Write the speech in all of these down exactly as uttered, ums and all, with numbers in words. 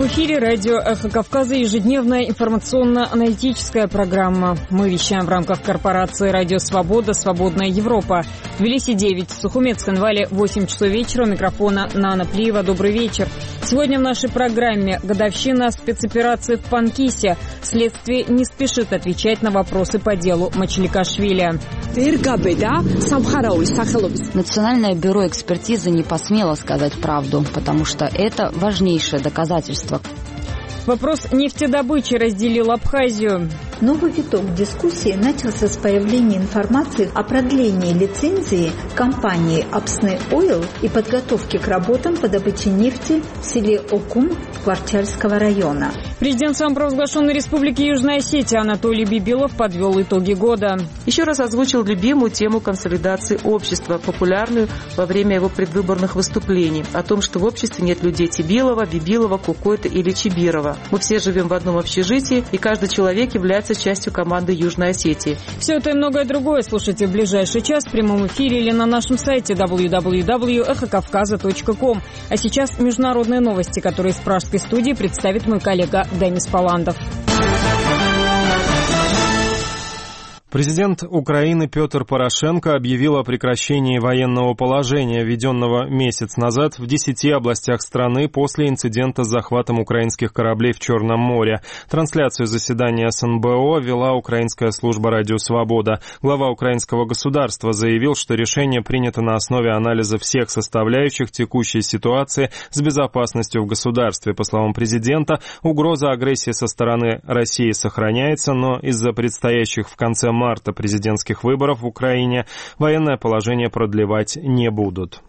эфире радио «Эхо Кавказа», ежедневная информационно-аналитическая программа. Мы вещаем в рамках корпорации «Радио Свобода», «Свободная Европа». В Тбилиси девять, в Сухумецк-Хинвале восемь часов вечера. У микрофона Нана Плиева. Добрый вечер. Сегодня в нашей программе годовщина спецоперации в Панкисе. Следствие не спешит отвечать на вопросы по делу Мачеликашвили. Национальное бюро экспертизы не посмело сказать правду, потому что это важнейшее доказательство. Вопрос нефтедобычи разделил Абхазию. Новый виток дискуссии начался с появления информации о продлении лицензии компании Апсны Ойл и подготовке к работам по добыче нефти в селе Окум Кварчальского района. Президент самопровозглашенной Республики Южная Осетия Анатолий Бибилов подвел итоги года. Еще раз озвучил любимую тему консолидации общества, популярную во время его предвыборных выступлений, о том, что в обществе нет людей Тибилова, Бибилова, Кукойта или Чибирова. Мы все живем в одном общежитии, и каждый человек является частью команды Южной Осетии. Все это и многое другое слушайте в ближайший час в прямом эфире или на нашем сайте дабл ю дабл ю дабл ю точка эхо кавказа точка ком. А сейчас международные новости, которые из пражской студии представит мой коллега Денис Паландов. Президент Украины Петр Порошенко объявил о прекращении военного положения, введенного месяц назад в десяти областях страны после инцидента с захватом украинских кораблей в Черном море. Трансляцию заседания эс эн бэ о вела украинская служба «Радио Свобода». Глава украинского государства заявил, что решение принято на основе анализа всех составляющих текущей ситуации с безопасностью в государстве. По словам президента, угроза агрессии со стороны России сохраняется, но из-за предстоящих в конце марта президентских выборов в Украине военное положение продлевать не будут.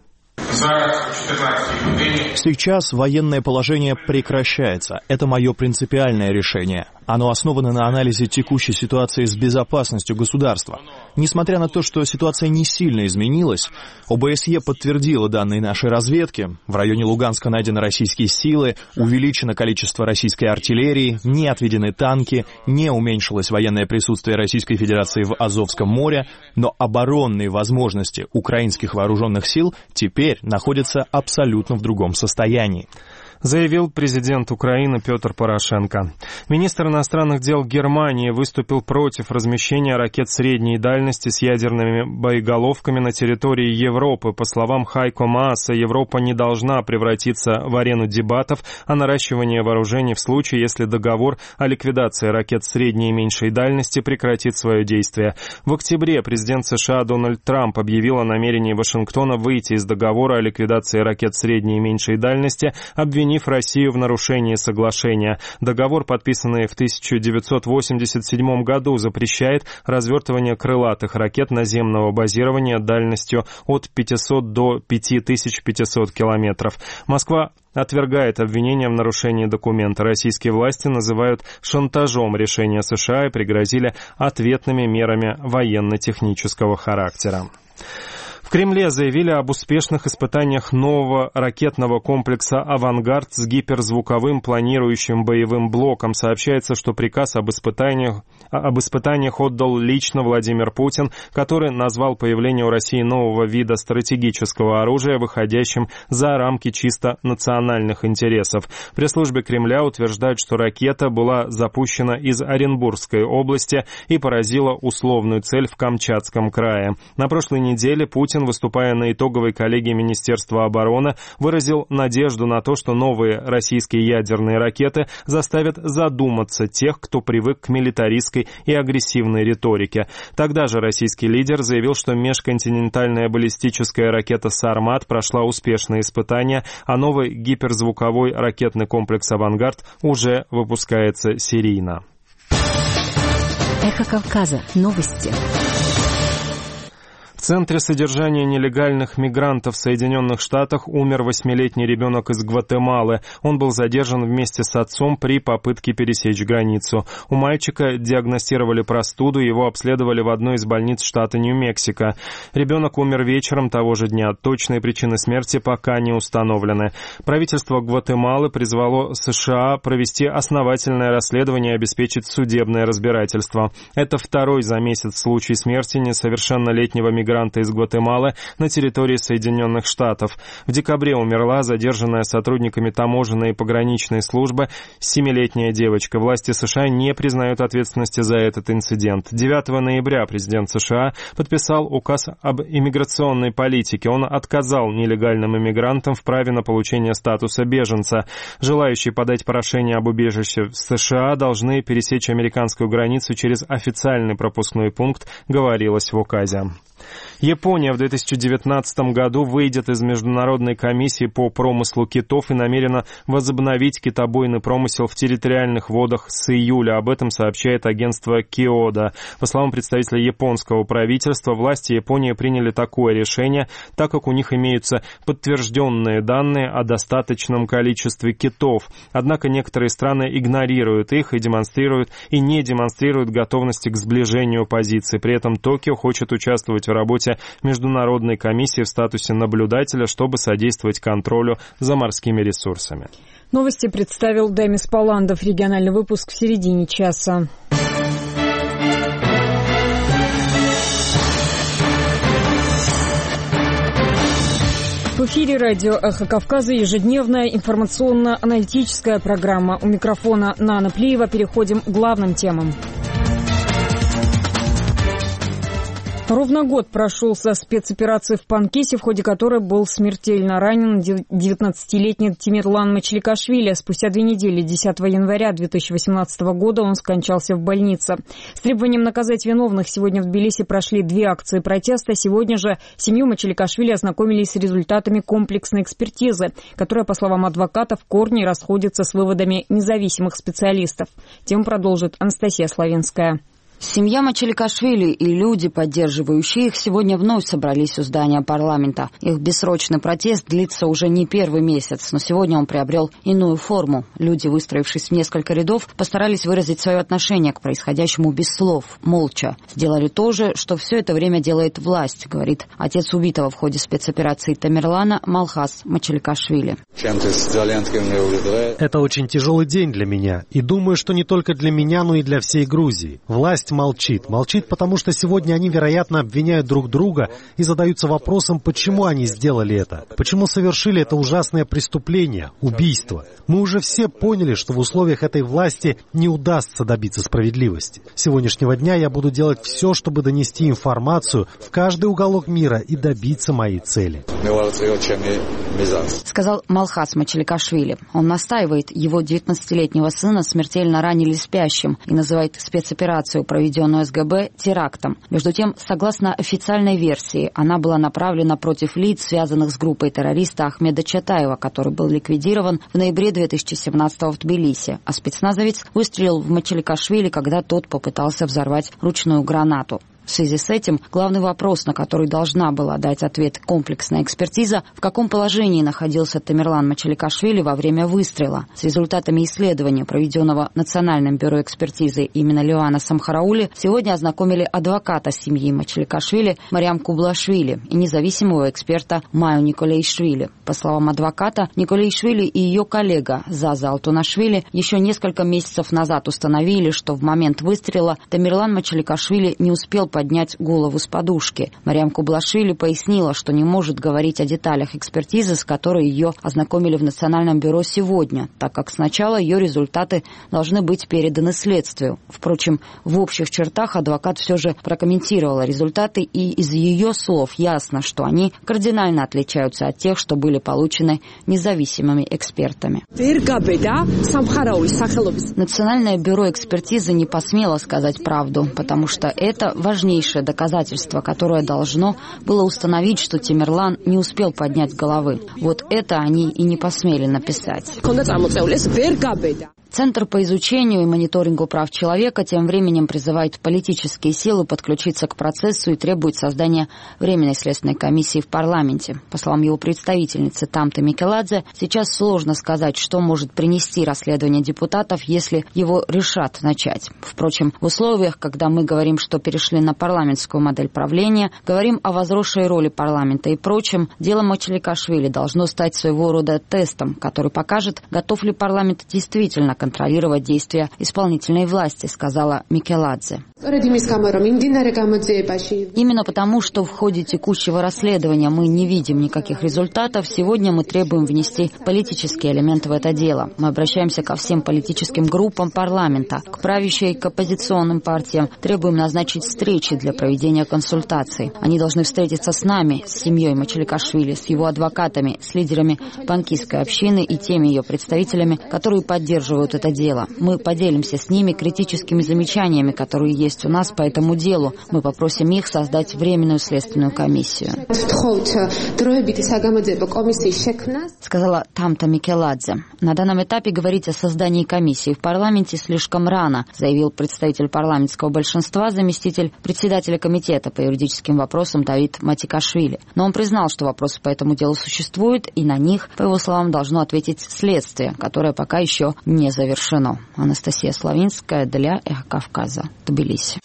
Сейчас военное положение прекращается. Это мое принципиальное решение. Оно основано на анализе текущей ситуации с безопасностью государства. Несмотря на то, что ситуация не сильно изменилась, о бэ эс е подтвердила данные нашей разведки. В районе Луганска найдены российские силы, увеличено количество российской артиллерии, не отведены танки, не уменьшилось военное присутствие Российской Федерации в Азовском море, но оборонные возможности украинских вооруженных сил теперь находятся абсолютно в другом состоянии, заявил президент Украины Петр Порошенко. Министр иностранных дел Германии выступил против размещения ракет средней дальности с ядерными боеголовками на территории Европы. По словам Хайко Мааса, Европа не должна превратиться в арену дебатов о наращивании вооружений в случае, если договор о ликвидации ракет средней и меньшей дальности прекратит свое действие. В октябре президент США Дональд Трамп объявил о намерении Вашингтона выйти из договора о ликвидации ракет средней и меньшей дальности, обвинив Россию в нарушении соглашения. Договор, подписанный в тысяча девятьсот восемьдесят седьмом году, запрещает развертывание крылатых ракет наземного базирования дальностью от пятисот до пяти тысяч пятисот километров. Москва отвергает обвинения в нарушении документа. Российские власти называют шантажом решения США и пригрозили ответными мерами военно-технического характера. В Кремле заявили об успешных испытаниях нового ракетного комплекса «Авангард» с гиперзвуковым планирующим боевым блоком. Сообщается, что приказ об испытаниях, об испытаниях отдал лично Владимир Путин, который назвал появление у России нового вида стратегического оружия, выходящим за рамки чисто национальных интересов. В пресс-службе Кремля утверждают, что ракета была запущена из Оренбургской области и поразила условную цель в Камчатском крае. На прошлой неделе Путин, выступая на итоговой коллегии Министерства обороны, выразил надежду на то, что новые российские ядерные ракеты заставят задуматься тех, кто привык к милитаристской и агрессивной риторике. Тогда же российский лидер заявил, что межконтинентальная баллистическая ракета «Сармат» прошла успешные испытания, а новый гиперзвуковой ракетный комплекс «Авангард» уже выпускается серийно. Эхо Кавказа. Новости. В Центре содержания нелегальных мигрантов в Соединенных Штатах умер восьмилетний ребенок из Гватемалы. Он был задержан вместе с отцом при попытке пересечь границу. У мальчика диагностировали простуду, его обследовали в одной из больниц штата Нью-Мексико. Ребенок умер вечером того же дня. Точные причины смерти пока не установлены. Правительство Гватемалы призвало США провести основательное расследование и обеспечить судебное разбирательство. Это второй за месяц случай смерти несовершеннолетнего мигранта иммигранта из Гватемалы на территории Соединенных Штатов. В декабре умерла задержанная сотрудниками таможенной и пограничной службы семилетняя девочка. Власти США не признают ответственности за этот инцидент. девятого ноября президент США подписал указ об иммиграционной политике. Он отказал нелегальным иммигрантам в праве на получение статуса беженца. Желающие подать прошение об убежище в США должны пересечь американскую границу через официальный пропускной пункт, говорилось в указе. Япония в две тысячи девятнадцатом году выйдет из Международной комиссии по промыслу китов и намерена возобновить китобойный промысел в территориальных водах с июля. Об этом сообщает агентство Киода. По словам представителя японского правительства, власти Японии приняли такое решение, так как у них имеются подтвержденные данные о достаточном количестве китов. Однако некоторые страны игнорируют их и демонстрируют и не демонстрируют готовности к сближению позиций. При этом Токио хочет участвовать в работе Международной комиссии в статусе наблюдателя, чтобы содействовать контролю за морскими ресурсами. Новости представил Демис Паландов. Региональный выпуск в середине часа. В эфире радио «Эхо Кавказа» ежедневная информационно-аналитическая программа. У микрофона Нана Плиева. Переходим к главным темам. Ровно год прошел со спецоперации в Панкисе, в ходе которой был смертельно ранен девятнадцатилетний Темирлан Мачеликашвили. Спустя две недели, десятого января две тысячи восемнадцатого года, он скончался в больнице. С требованием наказать виновных сегодня в Тбилиси прошли две акции протеста. Сегодня же семью Мачеликашвили ознакомились с результатами комплексной экспертизы, которая, по словам адвокатов, в корне расходится с выводами независимых специалистов. Тему продолжит Анастасия Славинская. Семья Мачеликашвили и люди, поддерживающие их, сегодня вновь собрались у здания парламента. Их бессрочный протест длится уже не первый месяц, но сегодня он приобрел иную форму. Люди, выстроившись в несколько рядов, постарались выразить свое отношение к происходящему без слов, молча. Сделали то же, что все это время делает власть, говорит отец убитого в ходе спецоперации Темирлана Малхас Мачеликашвили. Это очень тяжелый день для меня. И думаю, что не только для меня, но и для всей Грузии. Власть молчит. Молчит, потому что сегодня они, вероятно, обвиняют друг друга и задаются вопросом, почему они сделали это. Почему совершили это ужасное преступление, убийство. Мы уже все поняли, что в условиях этой власти не удастся добиться справедливости. С сегодняшнего дня я буду делать все, чтобы донести информацию в каждый уголок мира и добиться моей цели. Сказал Малхас Мачеликашвили. Он настаивает, его девятнадцатилетнего сына смертельно ранили спящим и называет спецоперацию, проведенную СГБ, терактом. Между тем, согласно официальной версии, она была направлена против лиц, связанных с группой террориста Ахмеда Чатаева, который был ликвидирован в ноябре две тысячи семнадцатого в Тбилиси, а спецназовец выстрелил в Мачеликашвили, когда тот попытался взорвать ручную гранату. В связи с этим главный вопрос, на который должна была дать ответ комплексная экспертиза, в каком положении находился Темирлан Мачеликашвили во время выстрела. С результатами исследования, проведенного Национальным бюро экспертизы имени Леоана Самхараули, сегодня ознакомили адвоката семьи Мачеликашвили Мариам Кублашвили и независимого эксперта Маю Николейшвили. По словам адвоката, Николейшвили и ее коллега Заза Алтунашвили еще несколько месяцев назад установили, что в момент выстрела Темирлан Мачеликашвили не успел поднять голову с подушки. Мариам Кублашвили пояснила, что не может говорить о деталях экспертизы, с которой ее ознакомили в Национальном бюро сегодня, так как сначала ее результаты должны быть переданы следствию. Впрочем, в общих чертах адвокат все же прокомментировала результаты, и из ее слов ясно, что они кардинально отличаются от тех, что были получены независимыми экспертами. Национальное бюро экспертизы не посмело сказать правду, потому что это важнейшее доказательство, которое должно было установить, что Темирлан не успел поднять головы. Вот это они и не посмели написать. Центр по изучению и мониторингу прав человека тем временем призывает политические силы подключиться к процессу и требует создания Временной следственной комиссии в парламенте. По словам его представительницы Тамты Микеладзе, сейчас сложно сказать, что может принести расследование депутатов, если его решат начать. Впрочем, в условиях, когда мы говорим, что перешли на парламентскую модель правления, говорим о возросшей роли парламента и прочем, дело Мачеликашвили должно стать своего рода тестом, который покажет, готов ли парламент действительно контролировать действия исполнительной власти, сказала Микеладзе. Именно потому, что в ходе текущего расследования мы не видим никаких результатов, сегодня мы требуем внести политические элементы в это дело. Мы обращаемся ко всем политическим группам парламента, к правящей и к оппозиционным партиям, требуем назначить встречи для проведения консультаций. Они должны встретиться с нами, с семьей Мачеликашвили, с его адвокатами, с лидерами панкистской общины и теми ее представителями, которые поддерживают это дело. Мы поделимся с ними критическими замечаниями, которые есть у нас по этому делу. Мы попросим их создать временную следственную комиссию. Сказала Тамта Микеладзе. На данном этапе говорить о создании комиссии в парламенте слишком рано, заявил представитель парламентского большинства, заместитель председателя комитета по юридическим вопросам Давид Матикашвили. Но он признал, что вопросы по этому делу существуют, и на них, по его словам, должно ответить следствие, которое пока еще не завершено. Анастасия Славинская для Эхо Кавказа, Тбилиси.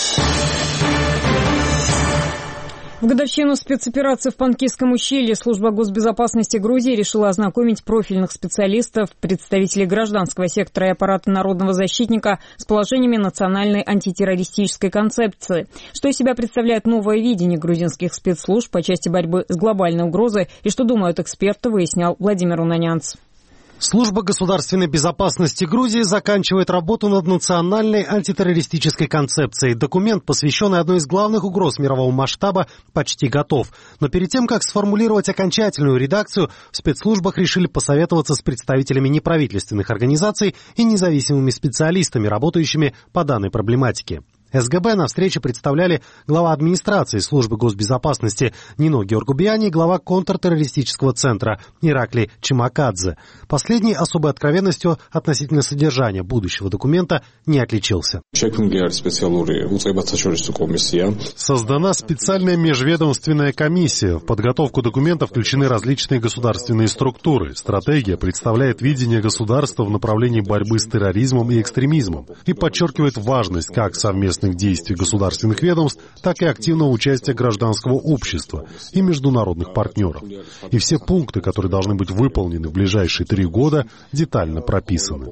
В годовщину спецоперации в Панкистском ущелье служба госбезопасности Грузии решила ознакомить профильных специалистов, представителей гражданского сектора и аппарата народного защитника с положениями национальной антитеррористической концепции. Что из себя представляет новое видение грузинских спецслужб по части борьбы с глобальной угрозой и что думают эксперты, выяснял Владимир Унанянц. Служба государственной безопасности Грузии заканчивает работу над национальной антитеррористической концепцией. Документ, посвященный одной из главных угроз мирового масштаба, почти готов. Но перед тем, как сформулировать окончательную редакцию, в спецслужбах решили посоветоваться с представителями неправительственных организаций и независимыми специалистами, работающими по данной проблематике. СГБ на встрече представляли глава администрации службы госбезопасности Нино Георгубиани и глава контртеррористического центра Иракли Чимакадзе. Последний особой откровенностью относительно содержания будущего документа не отличился. Создана специальная межведомственная комиссия. В подготовку документа включены различные государственные структуры. Стратегия представляет видение государства в направлении борьбы с терроризмом и экстремизмом и подчеркивает важность как совместной действий государственных ведомств, так и активного участия гражданского общества и международных партнеров. И все пункты, которые должны быть выполнены в ближайшие три года, детально прописаны.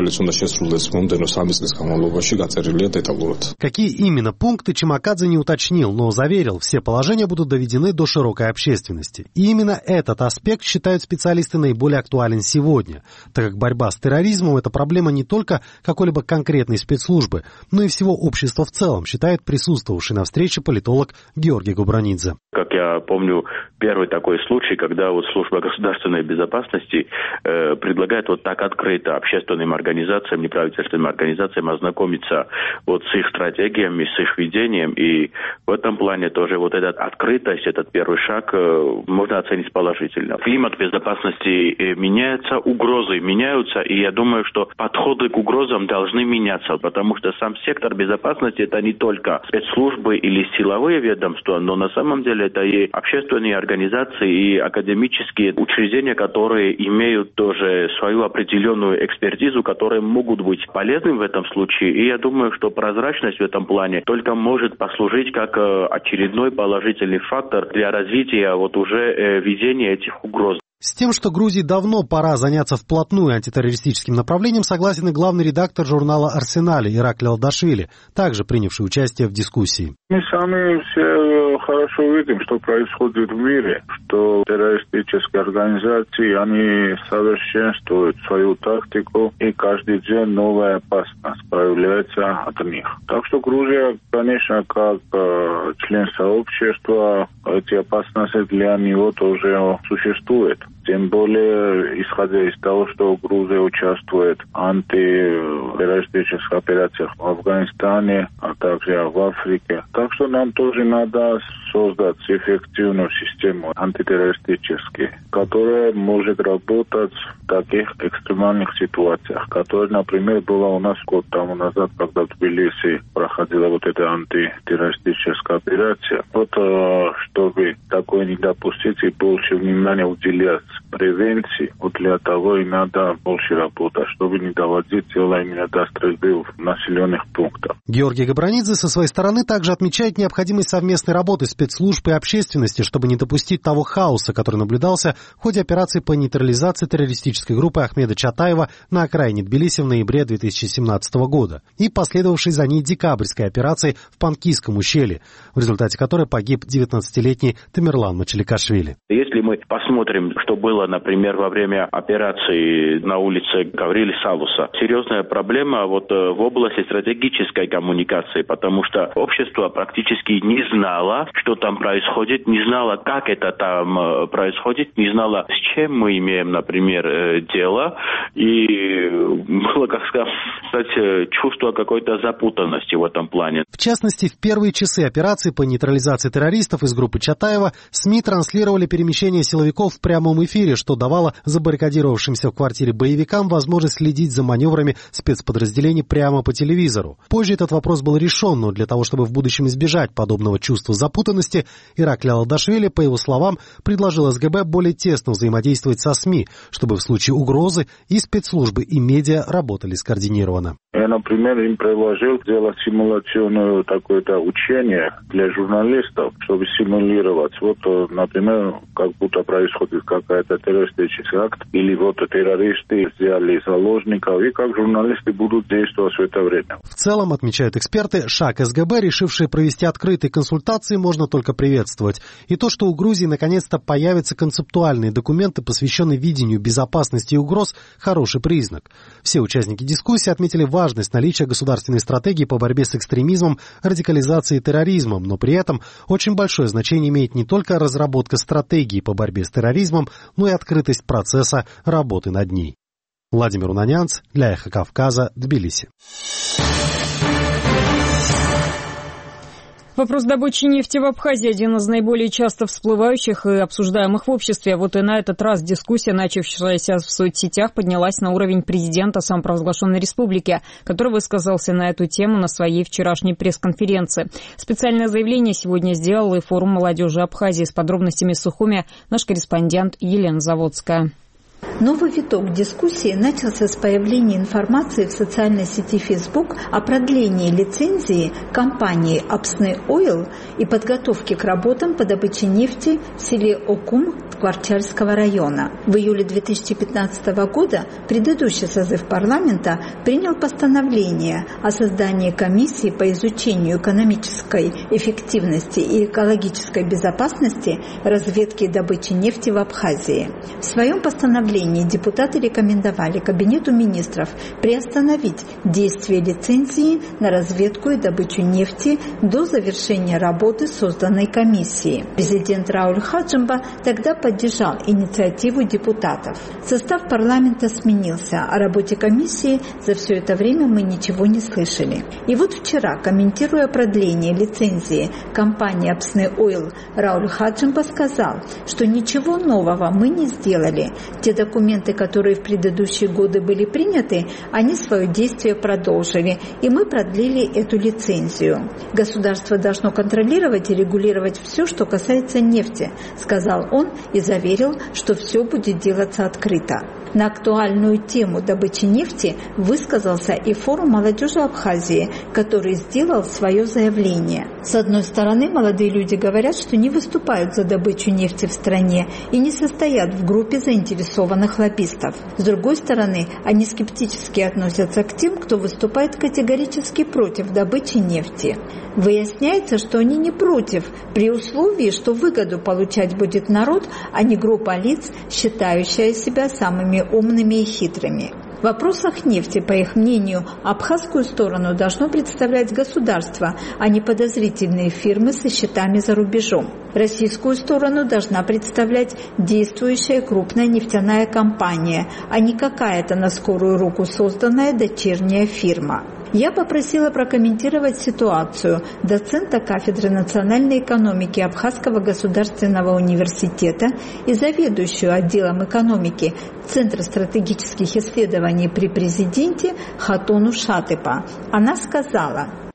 Какие именно пункты, Чимакадзе не уточнил, но заверил, все положения будут доведены до широкой общественности. И именно этот аспект считают специалисты наиболее актуален сегодня, так как борьба с терроризмом – это проблема не только какой-либо конкретной спецслужбы, но и всего общества в целом, считает присутствовавший на встрече политолог Георгий Губранидзе. Как я помню, первый такой случай, когда вот служба государственной безопасности э, предлагает вот так открыто общественным организациям, неправительственным организациям ознакомиться вот с их стратегиями, с их видением. И в этом плане тоже вот эта открытость, этот первый шаг э, можно оценить положительно. Климат безопасности э, меняется, угрозы меняются, и я думаю, что подходы к угрозам должны меняться, потому что сам сектор безопасности это не только спецслужбы или силовые ведомства, но на самом деле это и общественные организации, и академические учреждения, которые имеют тоже свою определенную экспертизу, которые могут быть полезны в этом случае. И я думаю, что прозрачность в этом плане только может послужить как очередной положительный фактор для развития вот уже ведения этих угроз. С тем, что Грузии давно пора заняться вплотную антитеррористическим направлением, согласен и главный редактор журнала «Арсенале» Иракли Алдашвили, также принявший участие в дискуссии. Мы сами все хорошо видим, что происходит в мире, что террористические организации, они совершенствуют свою тактику, и каждый день новая опасность появляется от них. Так что Грузия, конечно, как э, член сообщества, эти опасности для него тоже существуют. Тем более, исходя из того, что Грузия участвует в антитеррористических операциях в Афганистане, а также в Африке. Так что нам тоже надо создать эффективную систему антитеррористическую, которая может работать в таких экстремальных ситуациях, которая, например, была у нас год тому назад, когда в Тбилиси проходила вот эта антитеррористическая операция. Вот, чтобы такое не допустить и больше внимания уделять превенции. Вот для того и надо больше работать, чтобы не доводить дело именно до стрельбы в населенных пунктах. Георгий Габранидзе со своей стороны также отмечает необходимость совместной работы спецслужб и общественности, чтобы не допустить того хаоса, который наблюдался в ходе операции по нейтрализации террористической группы Ахмеда Чатаева на окраине Тбилиси в ноябре две тысячи семнадцатого года и последовавшей за ней декабрьской операции в Панкийском ущелье, в результате которой погиб девятнадцатилетний Тамерлан Мачаликашвили. Если мы посмотрим, что было, например, во время операции на улице Гаврили Салуса, серьезная проблема вот в области стратегической коммуникации, потому что общество практически не знало, что там происходит, не знало, как это там происходит, не знало, с чем мы имеем, например, дело, и было, как сказать, чувство какой-то запутанности в этом плане. В частности, в первые часы операции по нейтрализации террористов из группы Чатаева СМИ транслировали перемещение силовиков в прямом эфире, что давало забаррикадировавшимся в квартире боевикам возможность следить за маневрами спецподразделений прямо по телевизору. Позже этот вопрос был решен, но для того, чтобы в будущем избежать подобного чувства запутанности, Иракли Алдашвили, по его словам, предложил СГБ более тесно взаимодействовать со СМИ, чтобы в случае угрозы и спецслужбы, и медиа работали скоординированно. Я, например, им предложил сделать симуляционное такое-то учение для журналистов, чтобы симулировать. Вот, например, как будто происходит какая-то террористический акт, или вот террористы взяли заложников, и как журналисты будут действовать в это время. В целом, отмечают эксперты, шаг СГБ, решивший провести открытые консультации, можно только приветствовать. И то, что у Грузии наконец-то появятся концептуальные документы, посвященные видению безопасности и угроз, хороший признак. Все участники дискуссии отметили важность важность наличия государственной стратегии по борьбе с экстремизмом, радикализацией и терроризмом, но при этом очень большое значение имеет не только разработка стратегии по борьбе с терроризмом, но и открытость процесса работы над ней. Владимир Унанянц для Эхо Кавказа, Тбилиси. Вопрос добычи нефти в Абхазии – один из наиболее часто всплывающих и обсуждаемых в обществе. Вот и на этот раз дискуссия, начавшаяся в соцсетях, поднялась на уровень президента самопровозглашенной республики, который высказался на эту тему на своей вчерашней пресс-конференции. Специальное заявление сегодня сделал и форум молодежи Абхазии. С подробностями в Сухуме наш корреспондент Елена Заводская. Новый виток дискуссии начался с появления информации в социальной сети Facebook о продлении лицензии компании Апсны Ойл и подготовке к работам по добыче нефти в селе Окум Кварчальского района. В июле две тысячи пятнадцатого года предыдущий созыв парламента принял постановление о создании комиссии по изучению экономической эффективности и экологической безопасности разведки и добычи нефти в Абхазии. В своем постановлении депутаты рекомендовали Кабинету министров приостановить действие лицензии на разведку и добычу нефти до завершения работы созданной комиссии. Президент Рауль Хаджимба тогда поддержал инициативу депутатов. Состав парламента сменился, о работе комиссии за все это время мы ничего не слышали. И вот вчера, комментируя продление лицензии компании Апсны Ойл, Рауль Хаджимба сказал, что ничего нового мы не сделали. Те документы, которые в предыдущие годы были приняты, они свое действие продолжили, и мы продлили эту лицензию. Государство должно контролировать и регулировать все, что касается нефти, сказал он и заверил, что все будет делаться открыто. На актуальную тему добычи нефти высказался и форум молодежи Абхазии, который сделал свое заявление. С одной стороны, молодые люди говорят, что не выступают за добычу нефти в стране и не состоят в группе заинтересованных лоббистов. С другой стороны, они скептически относятся к тем, кто выступает категорически против добычи нефти. Выясняется, что они не против, при условии, что выгоду получать будет народ, а не группа лиц, считающая себя самыми умными и хитрыми. В вопросах нефти, по их мнению, абхазскую сторону должно представлять государство, а не подозрительные фирмы со счетами за рубежом. Российскую сторону должна представлять действующая крупная нефтяная компания, а не какая-то на скорую руку созданная дочерняя фирма. Я попросила прокомментировать ситуацию доцента кафедры национальной экономики Абхазского государственного университета и заведующую отделом экономики Центра стратегических исследований при президенте Хатуну Шатыпа. Она сказала: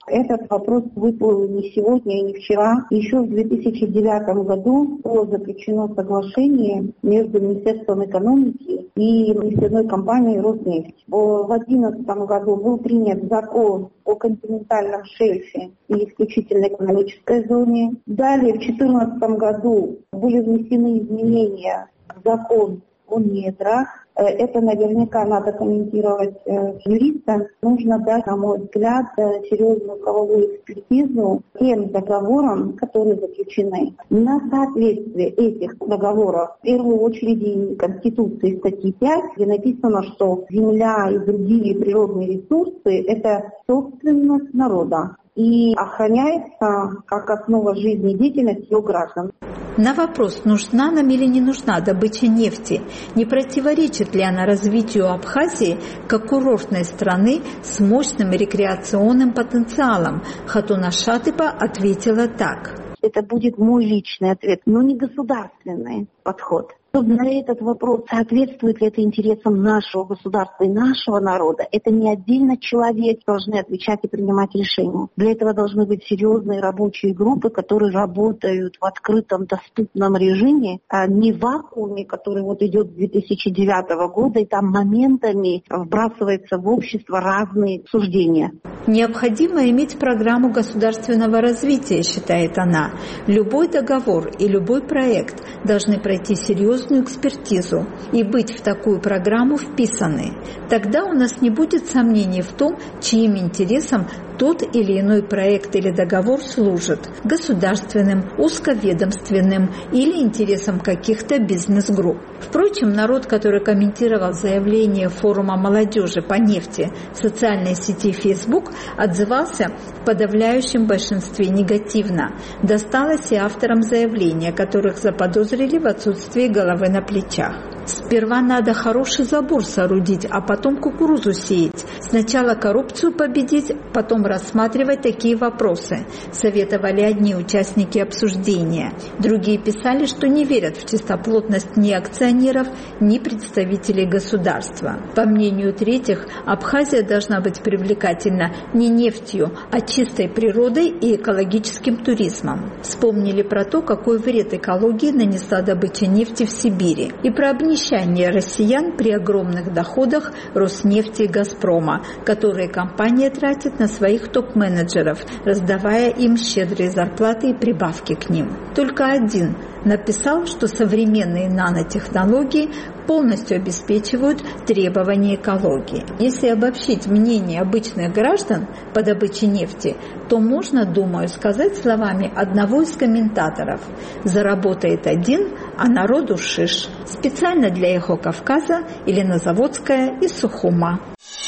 Этот вопрос выплыл не сегодня и не вчера. Еще в две тысячи девятом году было заключено соглашение между Министерством экономики и нефтяной компанией «Роснефть». В две тысячи одиннадцатом году был принят закон о континентальном шельфе и исключительной экономической зоне. Далее в две тысячи четырнадцатом году были внесены изменения в закон о недрах. Это наверняка надо комментировать с юристом. Нужно дать, на мой взгляд, серьезную правовую экспертизу тем договорам, которые заключены. На соответствие этих договоров, в первую очередь Конституции статьи пять, где написано, что земля и другие природные ресурсы – это собственность народа и охраняется как основа жизнедеятельности ее граждан. На вопрос, нужна нам или не нужна добыча нефти, не противоречит ли она развитию Абхазии как курортной страны с мощным рекреационным потенциалом, Хатуна Шатыпа ответила так. Это будет мой личный ответ, но не государственный подход. На этот вопрос, соответствует ли это интересам нашего государства и нашего народа, это не отдельно человек должны отвечать и принимать решения. Для этого должны быть серьезные рабочие группы, которые работают в открытом, доступном режиме, а не в вакууме, который вот идет с две тысячи девятого года, и там моментами вбрасывается в общество разные суждения. Необходимо иметь программу государственного развития, считает она. Любой договор и любой проект должны пройти серьезную экспертизу и быть в такую программу вписаны. Тогда у нас не будет сомнений в том, чьим интересам тот или иной проект или договор служит – государственным, узковедомственным или интересам каких-то бизнес-групп. Впрочем, народ, который комментировал заявление форума молодежи по нефти в социальной сети Facebook, отзывался в подавляющем большинстве негативно. Досталось и авторам заявления, которых заподозрили в отсутствии головы на плечах. Сперва надо хороший забор соорудить, а потом кукурузу сеять. Сначала коррупцию победить, потом рассматривать такие вопросы, советовали одни участники обсуждения. Другие писали, что не верят в чистоплотность ни акционеров, ни представителей государства. По мнению третьих, Абхазия должна быть привлекательна не нефтью, а чистой природой и экологическим туризмом. Вспомнили про то, какой вред экологии нанесла добыча нефти в Сибири, и про обнищание россиян при огромных доходах Роснефти и Газпрома, которые компания тратит на своих топ-менеджеров, раздавая им щедрые зарплаты и прибавки к ним. Только один написал, что современные нанотехнологии полностью обеспечивают требования экологии. Если обобщить мнение обычных граждан по добыче нефти, то можно, думаю, сказать словами одного из комментаторов: «Заработает один, а народу шиш». Специально для «Эхо Кавказа» Елена Заводская из Сухума.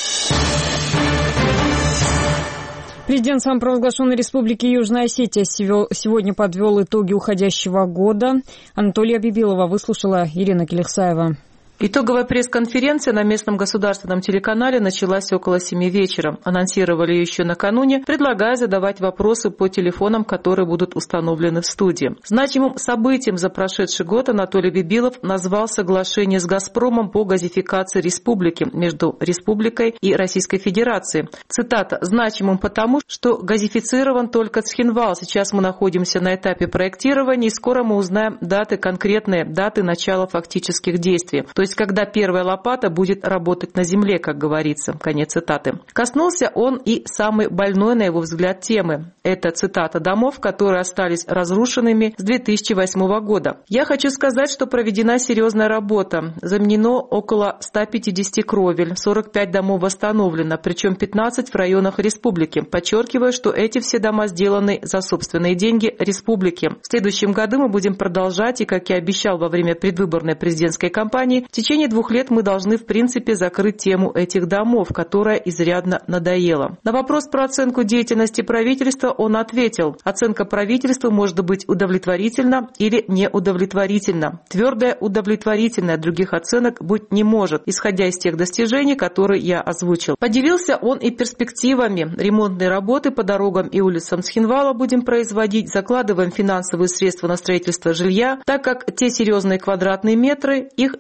Президент самопровозглашенной Республики Южная Осетия сегодня подвел итоги уходящего года. Анатолия Бибилова выслушала Ирина Келехсаева. Итоговая пресс-конференция на местном государственном телеканале началась около семи вечера. Анонсировали ее еще накануне, предлагая задавать вопросы по телефонам, которые будут установлены в студии. Значимым событием за прошедший год Анатолий Бибилов назвал соглашение с «Газпромом» по газификации республики между республикой и Российской Федерацией. Цитата: «Значимым потому, что газифицирован только Цхинвал. Сейчас мы находимся на этапе проектирования, и скоро мы узнаем даты, конкретные даты начала фактических действий». То есть когда первая лопата будет работать на земле, как говорится. Конец цитаты. Коснулся он и самой больной, на его взгляд, темы. Это, цитата, «домов, которые остались разрушенными с две тысячи восьмого года». «Я хочу сказать, что проведена серьезная работа. Заменено около ста пятидесяти кровель, сорок пять домов восстановлено, причем пятнадцать в районах республики. Подчеркиваю, что эти все дома сделаны за собственные деньги республики. В следующем году мы будем продолжать, и, как я обещал во время предвыборной президентской кампании, в течение двух лет мы должны, в принципе, закрыть тему этих домов, которая изрядно надоела». На вопрос про оценку деятельности правительства он ответил: «Оценка правительства может быть удовлетворительна или неудовлетворительна. Твердая удовлетворительная, других оценок быть не может, исходя из тех достижений, которые я озвучил». Поделился он и перспективами. «Ремонтные работы по дорогам и улицам Цхинвала будем производить, закладываем финансовые средства на строительство жилья, так как те серьезные квадратные метры, их не хватает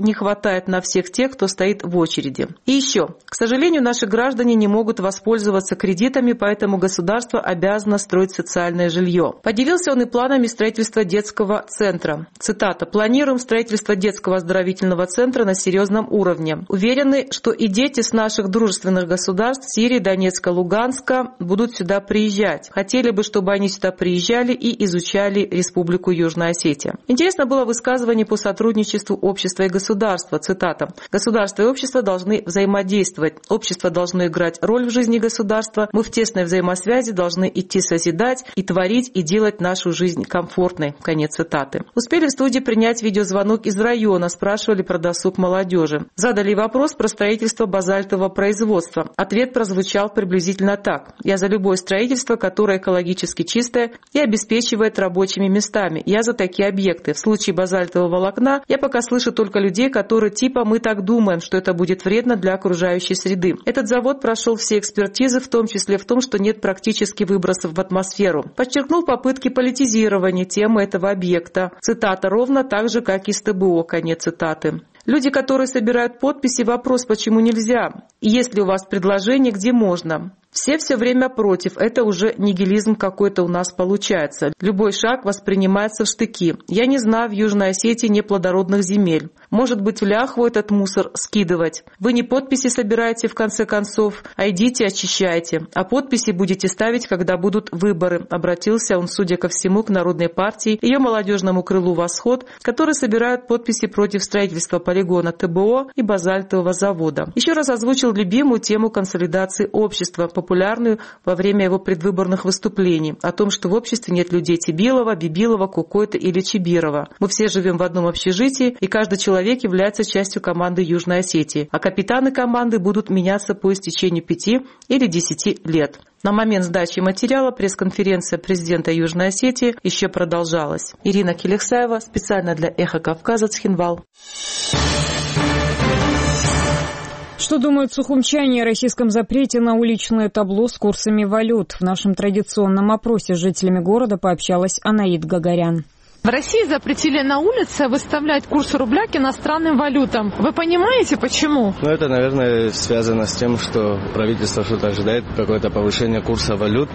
бросает на всех тех, кто стоит в очереди. И еще, к сожалению, наши граждане не могут воспользоваться кредитами, поэтому государство обязано строить социальное жилье. Поделился он и планами строительства детского центра. Цитата. «Планируем строительство детского оздоровительного центра на серьезном уровне. Уверены, что и дети с наших дружественных государств Сирии, Донецка, Луганска будут сюда приезжать. Хотели бы, чтобы они сюда приезжали и изучали Республику Южная Осетия». Интересно было высказывание по сотрудничеству общества и государства. Цитата. «Государство и общество должны взаимодействовать. Общество должно играть роль в жизни государства. Мы в тесной взаимосвязи должны идти созидать и творить, и делать нашу жизнь комфортной». Конец цитаты. Успели в студии принять видеозвонок из района, спрашивали про досуг молодежи. Задали вопрос про строительство базальтового производства. Ответ прозвучал приблизительно так. «Я за любое строительство, которое экологически чистое и обеспечивает рабочими местами. Я за такие объекты. В случае базальтового волокна я пока слышу только людей, которые типа мы так думаем, что это будет вредно для окружающей среды. Этот завод прошел все экспертизы, в том числе в том, что нет практически выбросов в атмосферу». Подчеркнул попытки политизирования темы этого объекта. Цитата. «Ровно так же, как и с ТБО». Конец цитаты. Люди, которые собирают подписи, вопрос, почему нельзя? И есть ли у вас предложение, где можно? Все все время против. Это уже нигилизм какой-то у нас получается. Любой шаг воспринимается в штыки. Я не знаю в Южной Осетии неплодородных земель. Может быть, в Ляхву этот мусор скидывать. Вы не подписи собираете в конце концов, а идите очищайте. А подписи будете ставить, когда будут выборы. Обратился он, судя ко всему, к Народной партии, ее молодежному крылу «Восход», которые собирают подписи против строительства полигона ТБО и базальтового завода. Еще раз озвучил любимую тему консолидации общества, популярную во время его предвыборных выступлений, о том, что в обществе нет людей Тибилова, Бибилова, Кукойта или Чибирова. Мы все живем в одном общежитии, и каждый человек является частью команды Южной Осетии, а капитаны команды будут меняться по истечению пяти или десяти лет. На момент сдачи материала пресс-конференция президента Южной Осетии еще продолжалась. Ирина Келексаева, специально для «Эхо Кавказа», Цхинвал. Что думают сухумчане о российском запрете на уличное табло с курсами валют? В нашем традиционном опросе с жителями города пообщалась Анаид Гагарян. В России запретили на улице выставлять курс рубля к иностранным валютам. Вы понимаете, почему? Ну, это, наверное, связано с тем, что правительство что-то ожидает, какое-то повышение курса валют.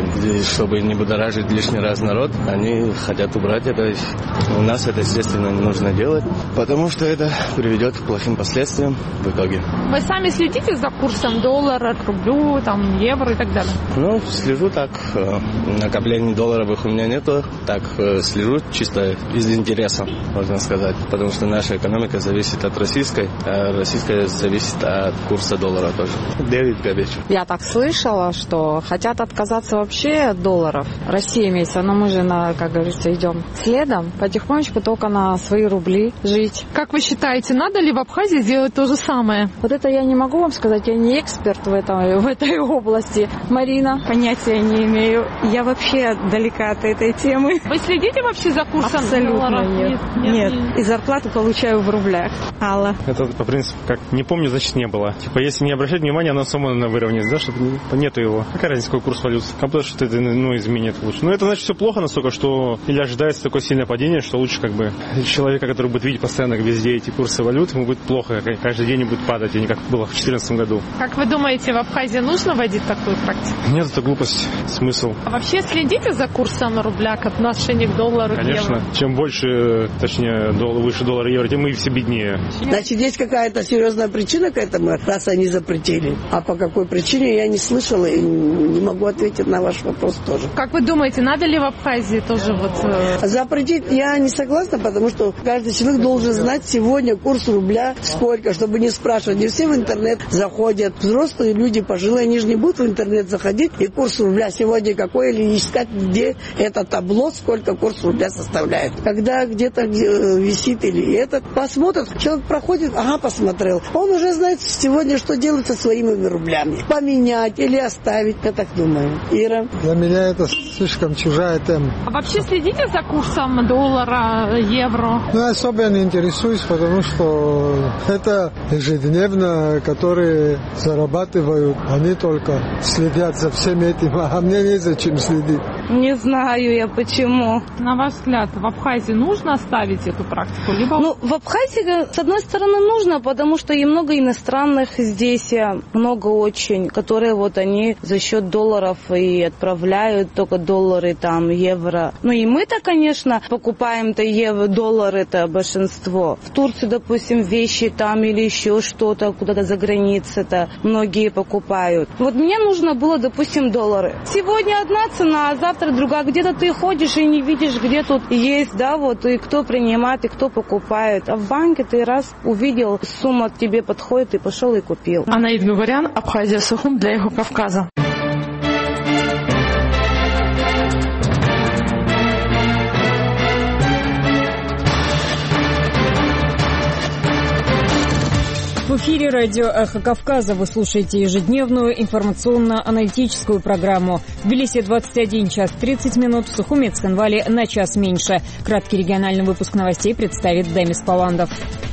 И чтобы не будоражить лишний раз народ, они хотят убрать это. У нас это, естественно, не нужно делать, потому что это приведет к плохим последствиям в итоге. Вы сами следите за курсом доллара к рублю, там, евро и так далее? Ну, слежу так. Накоплений долларовых у меня нету. Так, слежу чисто из интереса, можно сказать. Потому что наша экономика зависит от российской, а российская зависит от курса доллара тоже. девять копеечек. Я так слышала, что хотят отказаться вообще от долларов. Россия имеется, но мы же, на, как говорится, идем следом. Потихонечку только на свои рубли жить. Как вы считаете, надо ли в Абхазии сделать то же самое? Вот это я не могу вам сказать, я не эксперт в, этом, в этой области. Марина? Понятия не имею. Я вообще далека от этой темы. Вы следите вообще за курсом Абсолютно доллара? Нет. Нет, нет. Нет. И зарплату получаю в рублях. Алла. Это, по принципу, как не помню, значит не было. Типа, если не обращать внимания, оно само на выровняется, да, что нету его. Какая разница, какой курс валют? Как будто что это, ну, изменит лучше. Но это значит все плохо настолько, что или ожидается такое сильное падение, что лучше как бы человека, который будет видеть постоянно везде эти курсы валют, ему будет плохо, каждый день будет падать, а не как было в две тысячи четырнадцатом году. Как вы думаете, в Абхазии нужно вводить такую практику? Нет, это глупость, смысл. А вообще следите за курсом рубля к отношению к доллару, к Конечно. евро? Чем больше, точнее, доллар, выше доллара, евро, тем мы все беднее. Значит, есть какая-то серьезная причина к этому, раз они запретили. А по какой причине, я не слышала и не могу ответить на ваш вопрос тоже. Как вы думаете, надо ли в Абхазии тоже вот... Э... Запретить я не согласна, потому что каждый человек должен знать сегодня курс рубля сколько, чтобы не спрашивать. Не все в интернет заходят. Взрослые люди, пожилые, они же не будут в интернет заходить и курс рубля сегодня какой, или искать, где это табло, сколько курс рубля составляет. Когда где-то висит или этот, посмотрит, человек проходит, ага, посмотрел. Он уже знает сегодня, что делать со своими рублями. Поменять или оставить, я так думаю. Ира? Для меня это слишком чужая тема. А вообще следите за курсом доллара, евро? Ну, я особо не интересуюсь, потому что это ежедневно, которые зарабатывают, они только следят за всем этим, а мне незачем следить. Не знаю я почему. На ваш взгляд, в Абхазии нужно оставить эту практику? Либо... Ну, в Абхазии, с одной стороны, нужно, потому что и много иностранных здесь, много очень, которые вот они за счет долларов и отправляют только доллары, там, евро. Ну и мы-то, конечно, покупаем-то евро, доллары-то большинство. В Турцию, допустим, вещи там или еще что-то, куда-то за границей-то многие покупают. Вот мне нужно было, допустим, доллары. Сегодня одна цена, а завтра другая. Где-то ты ходишь и не видишь, где тут есть, да, вот, и кто принимает, и кто покупает. А в банке ты раз увидел, сумма тебе подходит, и пошел и купил. Анаид Гугарян, Абхазия, Сухум для Эхо Кавказа. В эфире радио «Эхо Кавказа». Вы слушаете ежедневную информационно-аналитическую программу. В Тбилиси двадцать один час тридцать минут, в Сухуме, Цхинвале на час меньше. Краткий региональный выпуск новостей представит Демис Паландов.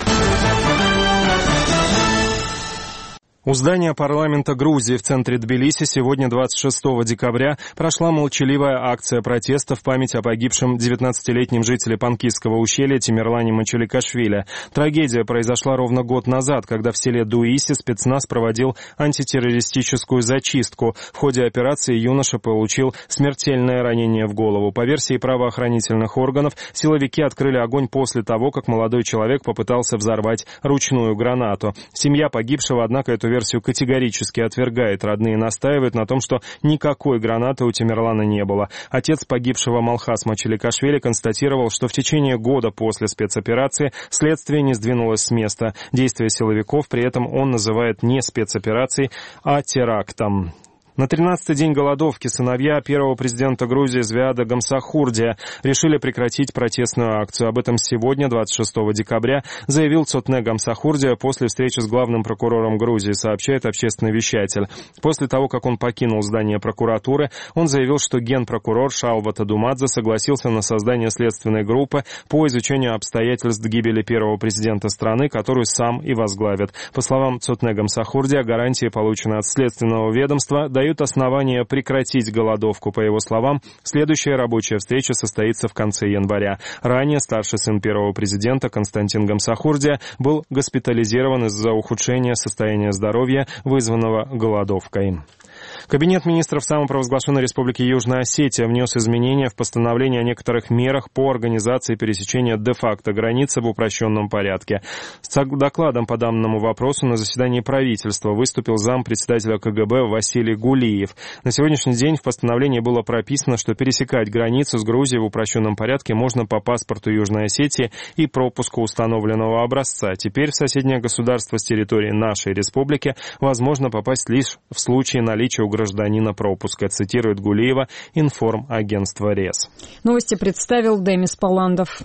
У здания парламента Грузии в центре Тбилиси сегодня, двадцать шестого декабря, прошла молчаливая акция протеста в память о погибшем девятнадцатилетнем жителе Панкистского ущелья Тимерлане Мачуликашвили. Трагедия произошла ровно год назад, когда в селе Дуиси спецназ проводил антитеррористическую зачистку. В ходе операции юноша получил смертельное ранение в голову. По версии правоохранительных органов, силовики открыли огонь после того, как молодой человек попытался взорвать ручную гранату. Семья погибшего, однако, эту версию категорически отвергает. Родные настаивают на том, что никакой гранаты у Тимерлана не было. Отец погибшего Малхас Мачуликашвили констатировал, что в течение года после спецоперации следствие не сдвинулось с места. Действия силовиков при этом он называет не спецоперацией, а терактом. На тринадцатый день голодовки сыновья первого президента Грузии Звиада Гамсахурдия решили прекратить протестную акцию. Об этом сегодня, двадцать шестого декабря, заявил Цотне Гамсахурдия после встречи с главным прокурором Грузии, сообщает общественный вещатель. После того, как он покинул здание прокуратуры, он заявил, что генпрокурор Шалва Тадумадзе согласился на создание следственной группы по изучению обстоятельств гибели первого президента страны, которую сам и возглавит. По словам Цотне Гамсахурдия, гарантии, полученные от следственного ведомства, дают основания прекратить голодовку. По его словам, следующая рабочая встреча состоится в конце января. Ранее старший сын первого президента Константин Гамсахурдия был госпитализирован из-за ухудшения состояния здоровья, вызванного голодовкой. Кабинет министров самопровозглашенной Республики Южная Осетия внес изменения в постановление о некоторых мерах по организации пересечения де-факто границы в упрощенном порядке. С докладом по данному вопросу на заседании правительства выступил зампредседателя КГБ Василий Гулиев. На сегодняшний день в постановлении было прописано, что пересекать границу с Грузией в упрощенном порядке можно по паспорту Южной Осетии и пропуску установленного образца. Теперь в соседнее государство с территории нашей республики возможно попасть лишь в случае наличия у гражданина пропуска, цитирует Гулиева информагентство РЕС. Новости представил Демис Паландов.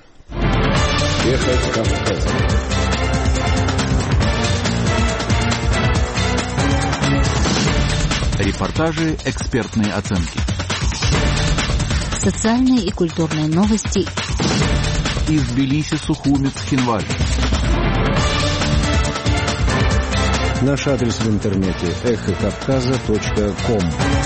Ехать Кавказ. Репортажи, экспертные оценки. Социальные и культурные новости. Из Тбилиси, Сухуми, Цхинвале. Наш адрес в интернете эхо кавказа точка ком.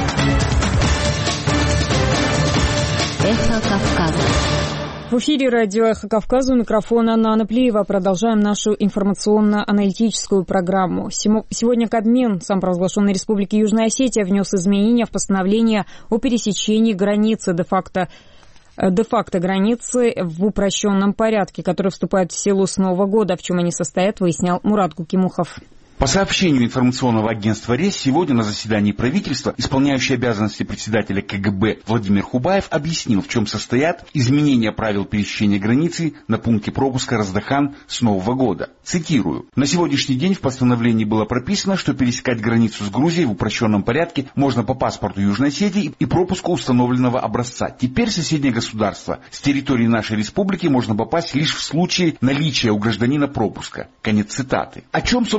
Эхо Кавказа. В эфире радио «Эхо Кавказа», у микрофона Анна Анаплиева. Продолжаем нашу информационно-аналитическую программу. Сегодня Кабмин самопровозглашенной Республики Южная Осетия внес изменения в постановление о пересечении границы де-факто де-факто границы в упрощенном порядке, которые вступают в силу с Нового года. В чем они состоят, выяснял Мурат Кукимухов. По сообщению информационного агентства РЕС, сегодня на заседании правительства исполняющий обязанности председателя КГБ Владимир Хубаев объяснил, в чем состоят изменения правил пересечения границы на пункте пропуска Раздахан с Нового года. Цитирую. На сегодняшний день в постановлении было прописано, что пересекать границу с Грузией в упрощенном порядке можно по паспорту Южной Осетии и пропуску установленного образца. Теперь в соседнее государство с территории нашей республики можно попасть лишь в случае наличия у гражданина пропуска. Конец цитаты. О чем, собственно, идет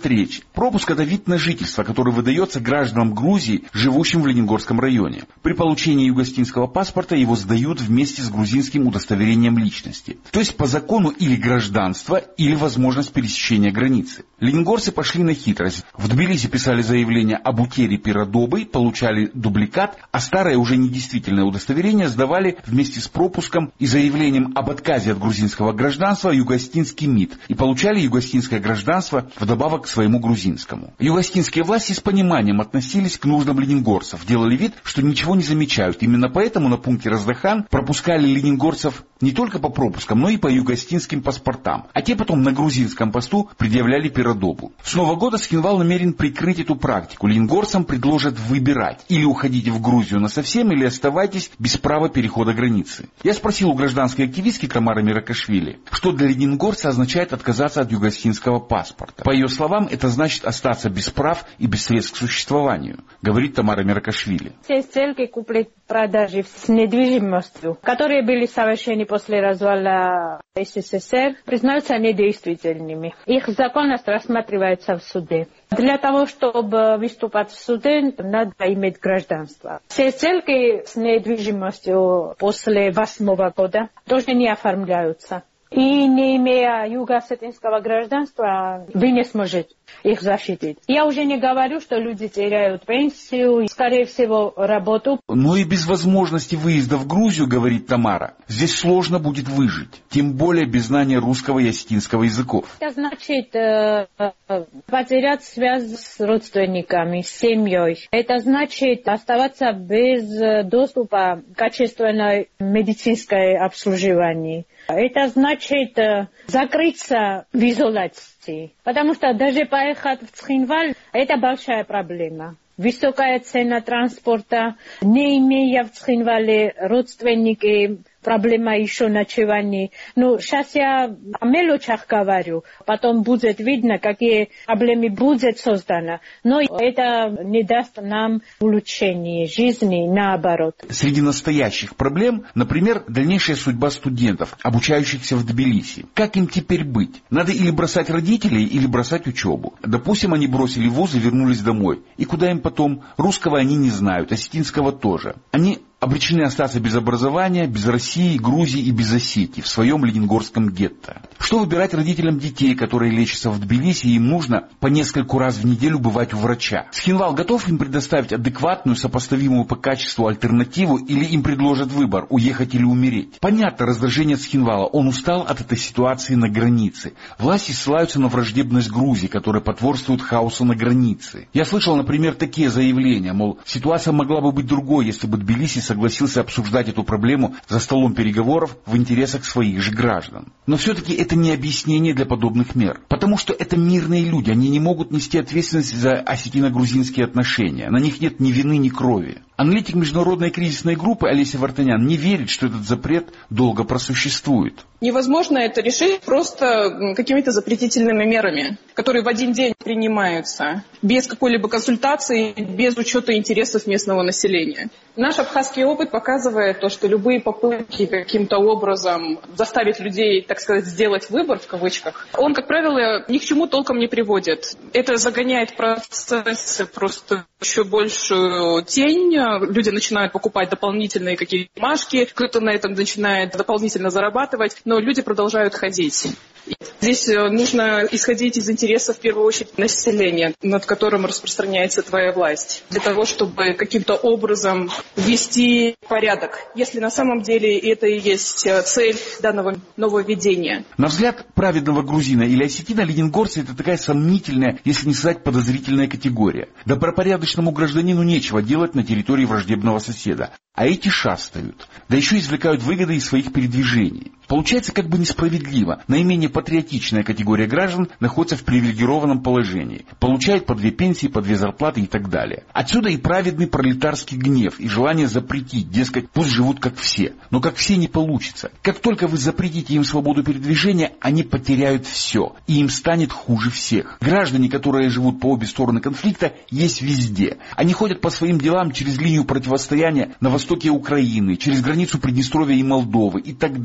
идет речь? Пропуск – это вид на жительство, который выдается гражданам Грузии, живущим в Лениногорском районе. При получении югославского паспорта его сдают вместе с грузинским удостоверением личности. То есть по закону или гражданство, или возможность пересечения границы. Лениногорцы пошли на хитрость. В Тбилиси писали заявление об утере пиродобы, получали дубликат, а старое уже недействительное удостоверение сдавали вместе с пропуском и заявлением об отказе от грузинского гражданства югостинский МИД и получали югостинское гражданство вдобавок к своему грузинскому. Югостинские власти с пониманием относились к нуждам ленингорцев, делали вид, что ничего не замечают. Именно поэтому на пункте Раздахан пропускали ленингорцев не только по пропускам, но и по югостинским паспортам. А те потом на грузинском посту предъявляли пиродобу. С Нового года Схинвал намерен прикрыть эту практику. Ленингорцам предложат выбирать: или уходите в Грузию насовсем, или оставайтесь без права перехода границы. Я спросил у гражданской активистки Тамары Миракашвили, что для ленингорца означает отказаться от югостинского паспорта. По ее словам, это значит остаться без прав и без средств к существованию, говорит Тамара Миракашвили. Все сделки купли-продажи с недвижимостью, которые были совершены после развала СССР, признаются недействительными. Их законность рассматривается в суде. Для того, чтобы выступать в суде, надо иметь гражданство. Все сделки с недвижимостью после восьмого года тоже не оформляются. И не имея юго-осетинского гражданства, вы не сможете их защитить. Я уже не говорю, что люди теряют пенсию, скорее всего, работу. Но и без возможности выезда в Грузию, говорит Тамара, здесь сложно будет выжить. Тем более без знания русского и осетинского языков. Это значит э, потерять связь с родственниками, с семьей. Это значит оставаться без доступа к качественной медицинской обслуживанию. Это значит э, закрыться в изоляции. Потому что даже поехать в Схинвал – это большая проблема. Высокая цена транспорта, не имея в Схинвале родственники, проблема еще ночевания. Ну, сейчас я о мелочах говорю, потом будет видно, какие проблемы будут созданы. Но это не даст нам улучшения жизни, наоборот. Среди настоящих проблем, например, дальнейшая судьба студентов, обучающихся в Тбилиси. Как им теперь быть? Надо или бросать родителей, или бросать учебу. Допустим, они бросили вуз и вернулись домой. И куда им потом? Русского они не знают, осетинского тоже. Они обречены остаться без образования, без России, Грузии и без Осетии в своем ленингорском гетто. Что выбирать родителям детей, которые лечатся в Тбилиси, и им нужно по нескольку раз в неделю бывать у врача? Схинвал готов им предоставить адекватную, сопоставимую по качеству альтернативу, или им предложат выбор – уехать или умереть? Понятно раздражение Схинвала. Он устал от этой ситуации на границе. Власти ссылаются на враждебность Грузии, которая потворствует хаосу на границе. Я слышал, например, такие заявления, мол, ситуация могла бы быть другой, если бы Тбилиси согласился обсуждать эту проблему за столом переговоров в интересах своих же граждан. Но все-таки это не объяснение для подобных мер. Потому что это мирные люди, они не могут нести ответственность за осетино-грузинские отношения. На них нет ни вины, ни крови. Аналитик международной кризисной группы Олеся Вартанян не верит, что этот запрет долго просуществует. Невозможно это решить просто какими-то запретительными мерами, которые в один день принимаются, без какой-либо консультации, без учета интересов местного населения. Наш абхазский опыт показывает то, что любые попытки каким-то образом заставить людей, так сказать, сделать выбор, в кавычках, он, как правило, ни к чему толком не приводит. Это загоняет процесс просто еще большую тень. Люди начинают покупать дополнительные какие-то бумажки, кто-то на этом начинает дополнительно зарабатывать, но люди продолжают ходить. Здесь нужно исходить из интересов, в первую очередь, населения, над которым распространяется твоя власть, для того, чтобы каким-то образом ввести порядок, если на самом деле это и есть цель данного нововведения. На взгляд праведного грузина или осетина, ленингорцы — это такая сомнительная, если не сказать подозрительная категория. Добропорядочному гражданину нечего делать на территории враждебного соседа, а эти шастают, да еще извлекают выгоды из своих передвижений. Получается как бы несправедливо. Наименее патриотичная категория граждан находится в привилегированном положении, получает по две пенсии, по две зарплаты и так далее. Отсюда и праведный пролетарский гнев, и желание запретить, дескать, пусть живут как все. Но как все не получится. Как только вы запретите им свободу передвижения, они потеряют все, и им станет хуже всех. Граждане, которые живут по обе стороны конфликта, есть везде. Они ходят по своим делам через линию противостояния на востоке Украины, через границу Приднестровья и Молдовы и так далее.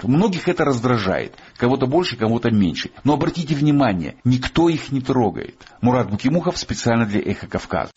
Многих это раздражает. Кого-то больше, кого-то меньше. Но обратите внимание, никто их не трогает. Мурат Букимухов специально для «Эхо Кавказа».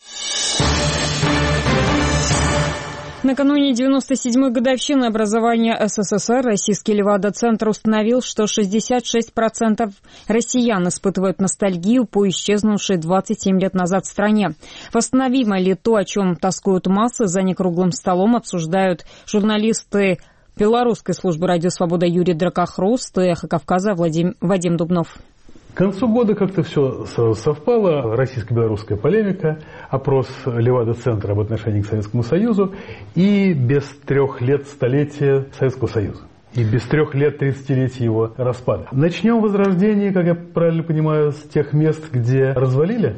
Накануне девяносто седьмой годовщины образования СССР российский Левада-центр установил, что шестьдесят шесть процентов россиян испытывают ностальгию по исчезнувшей двадцать семь лет назад стране. Восстановимо ли то, о чем тоскуют массы, за некруглым столом обсуждают журналисты белорусской службы «Радио Свобода» Юрий Дракохруст и «Эхо Кавказа» Владим, Вадим Дубнов. К концу года как-то все совпало. Российско-белорусская полемика, опрос Левада-центра об отношении к Советскому Союзу и без трех лет столетия Советского Союза. И без трех лет тридцатилетия его распада. Начнем возрождение, как я правильно понимаю, с тех мест, где развалили?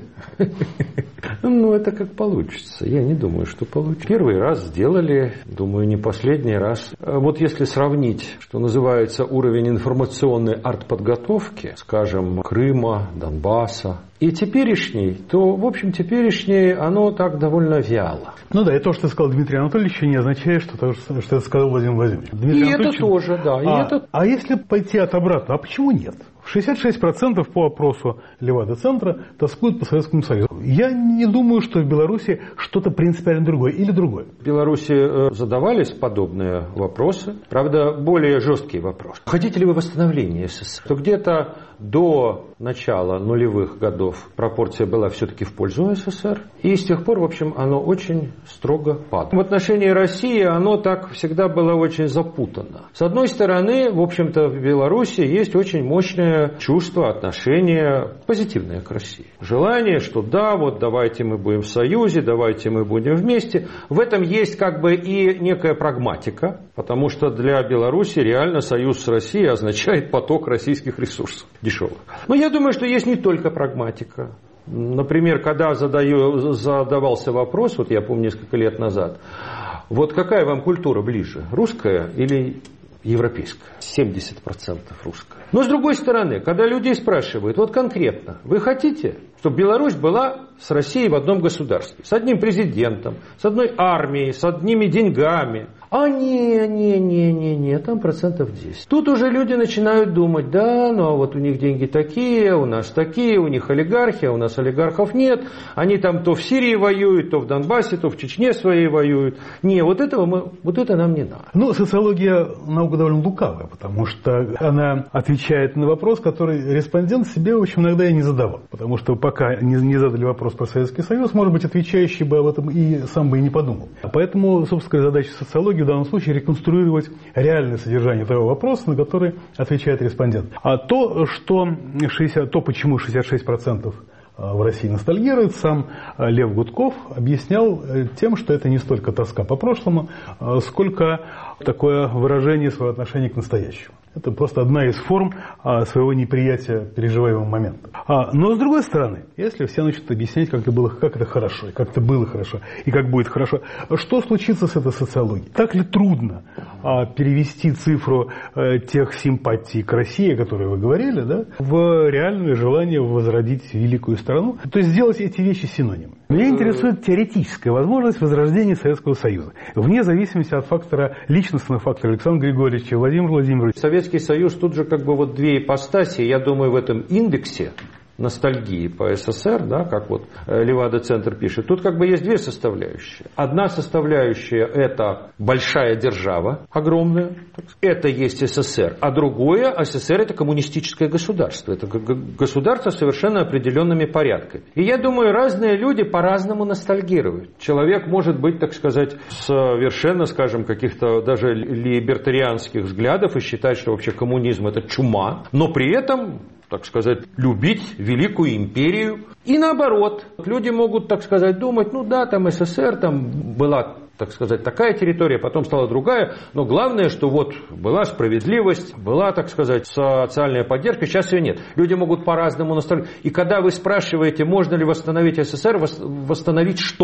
Ну, это как получится. Я не думаю, что получится. Первый раз сделали, думаю, не последний раз. Вот если сравнить, что называется, уровень информационной артподготовки, скажем, Крыма, Донбасса, и теперешний, то, в общем, теперешний, оно так довольно вяло. Ну да, и то, что сказал Дмитрий Анатольевич, не означает, что то, что это сказал Владимир Владимирович. Дмитрий и это тоже, да. И а, это... а если пойти от обратного, а почему нет? шестьдесят шесть процентов по опросу Левада-центра тоскуют по Советскому Союзу. Я не думаю, что в Беларуси что-то принципиально другое или другое. В Беларуси задавались подобные вопросы, правда, более жесткие вопросы. Хотите ли вы восстановления СССР? То где-то до начала нулевых годов пропорция была все-таки в пользу СССР. И с тех пор, в общем, оно очень строго падало. В отношении России оно так всегда было очень запутано. С одной стороны, в общем-то, в Беларуси есть очень мощное чувство, отношение позитивное к России. Желание, что да, вот давайте мы будем в союзе, давайте мы будем вместе. В этом есть как бы и некая прагматика, потому что для Беларуси реально союз с Россией означает поток российских ресурсов дешевых. Но я думаю, что есть не только прагматика. Например, когда задаю, задавался вопрос, вот я помню несколько лет назад, вот какая вам культура ближе, русская или европейская? семьдесят процентов русская. Но с другой стороны, когда людей спрашивают, вот конкретно, вы хотите, чтобы Беларусь была с Россией в одном государстве, с одним президентом, с одной армией, с одними деньгами? А не, не, не, не, не, там процентов десять. Тут уже люди начинают думать, да, ну а вот у них деньги такие, у нас такие, у них олигархи, а у нас олигархов нет. Они там то в Сирии воюют, то в Донбассе, то в Чечне своей воюют. Не, вот этого мы, вот это нам не надо. Ну, социология наука довольно лукавая, потому что она отвечает на вопрос, который респондент себе, в общем, иногда и не задавал. Потому что пока не, не задали вопрос про Советский Союз, может быть, отвечающий бы об этом и сам бы и не подумал. Поэтому, собственно, задача социологии в данном случае реконструировать реальное содержание того вопроса, на который отвечает респондент. А то, что шестьдесят, то почему шестьдесят шесть процентов в России ностальгирует, сам Лев Гудков объяснял тем, что это не столько тоска по прошлому, сколько такое выражение своего отношения к настоящему. Это просто одна из форм своего неприятия переживаемого момента. Но с другой стороны, если все начнут объяснять, как это было, как это хорошо, как это было хорошо и как будет хорошо, что случится с этой социологией? Так ли трудно перевести цифру тех симпатий к России, о которой вы говорили, да, в реальное желание возродить великую страну? То есть сделать эти вещи синонимами. Меня интересует теоретическая возможность возрождения Советского Союза, вне зависимости от фактора, личностного фактора Александра Григорьевича, Владимира Владимировича. Советский Союз тут же как бы вот две ипостаси. Я думаю, в этом индексе ностальгии по СССР, да, как вот Левада-центр пишет, тут как бы есть две составляющие. Одна составляющая – это большая держава, огромная, это есть СССР, а другое – СССР – это коммунистическое государство, это государство с совершенно определенными порядками. И я думаю, разные люди по-разному ностальгируют. Человек может быть, так сказать, совершенно, скажем, каких-то даже либертарианских взглядов и считать, что вообще коммунизм – это чума, но при этом, так сказать, любить великую империю. И наоборот, люди могут, так сказать, думать, ну да, там СССР, там была, так сказать, такая территория, потом стала другая, но главное, что вот была справедливость, была, так сказать, социальная поддержка, сейчас ее нет. Люди могут по-разному настроить. И когда вы спрашиваете, можно ли восстановить СССР, восстановить что?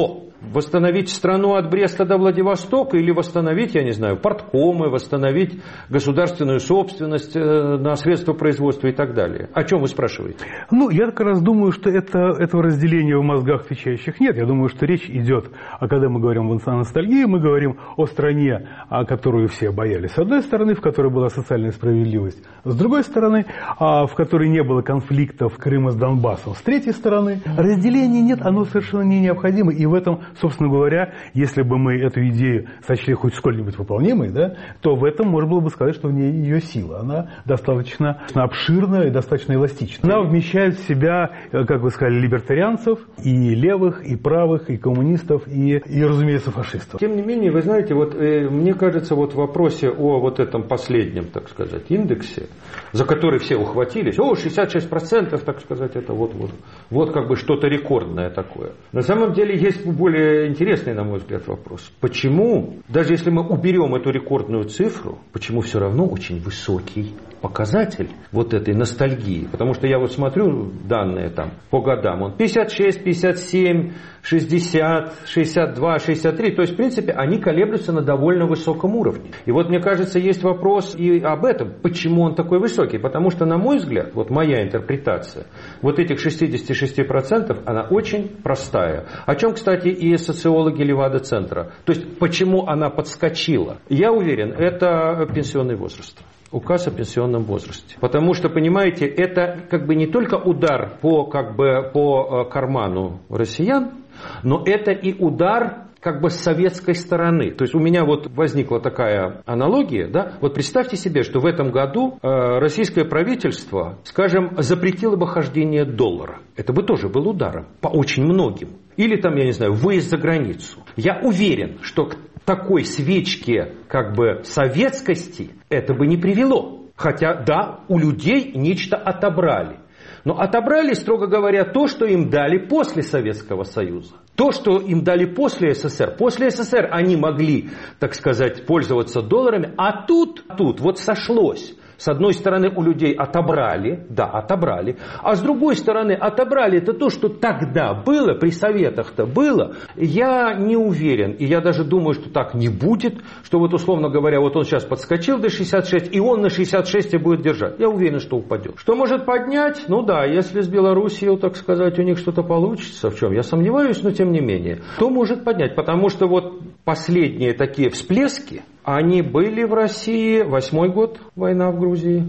Восстановить страну от Бреста до Владивостока или восстановить, я не знаю, порткомы, восстановить государственную собственность на средства производства и так далее. О чем вы спрашиваете? Ну, я как раз думаю, что это, этого разделения в мозгах отвечающих нет. Я думаю, что речь идет, а когда мы говорим о ностальгии, мы говорим о стране, о которую все боялись. С одной стороны, в которой была социальная справедливость. С другой стороны, в которой не было конфликтов Крыма с Донбассом. С третьей стороны, разделения нет, оно совершенно не необходимо. И в этом, собственно говоря, если бы мы эту идею сочли хоть сколь-нибудь выполнимой, да, то в этом можно было бы сказать, что в ней ее сила. Она достаточно обширная и достаточно эластичная. Она вмещает в себя, как вы сказали, либертарианцев, и левых, и правых, и коммунистов, и, и разумеется, фашистов. Тем не менее, вы знаете, вот э, мне кажется, вот в вопросе о вот этом последнем, так сказать, индексе, за который все ухватились, о, шестьдесят шесть процентов, так сказать, это вот, вот, вот как бы что-то рекордное такое. На самом деле есть более интересный, на мой взгляд, вопрос. Почему, даже если мы уберем эту рекордную цифру, почему все равно очень высокий показатель вот этой ностальгии? Потому что я вот смотрю данные там по годам, он пятьдесят шесть, пятьдесят семь, шестьдесят, шестьдесят два, шестьдесят три, то есть в принципе они колеблются на довольно высоком уровне. И вот мне кажется, есть вопрос и об этом, почему он такой высокий, потому что, на мой взгляд, вот моя интерпретация, вот этих шестьдесят шесть процентов, она очень простая. О чем, кстати, и социологи Левада-центра. То есть почему она подскочила? Я уверен, это пенсионный возраст. Указ о пенсионном возрасте. Потому что, понимаете, это как бы не только удар по, как бы, по карману россиян, но это и удар как бы с советской стороны. То есть у меня вот возникла такая аналогия, да? Вот представьте себе, что в этом году э, российское правительство, скажем, запретило бы хождение доллара. Это бы тоже был ударом по очень многим. Или там, я не знаю, выезд за границу. Я уверен, что к такой свечке как бы советскости это бы не привело. Хотя, да, у людей нечто отобрали. Но отобрали, строго говоря, то, что им дали после Советского Союза. То, что им дали после СССР. После СССР они могли, так сказать, пользоваться долларами, а тут, тут вот сошлось. С одной стороны, у людей отобрали, да, отобрали, а с другой стороны, отобрали это то, что тогда было, при советах-то было. Я не уверен, и я даже думаю, что так не будет, что вот, условно говоря, вот он сейчас подскочил до шестьдесят шесть, и он на шестьдесят шесть и будет держать. Я уверен, что упадет. Что может поднять? Ну да, если с Белоруссией, так сказать, у них что-то получится, в чем я сомневаюсь, но тем не менее, то может поднять, потому что вот последние такие всплески, они были в России, восьмой год, война в Грузии,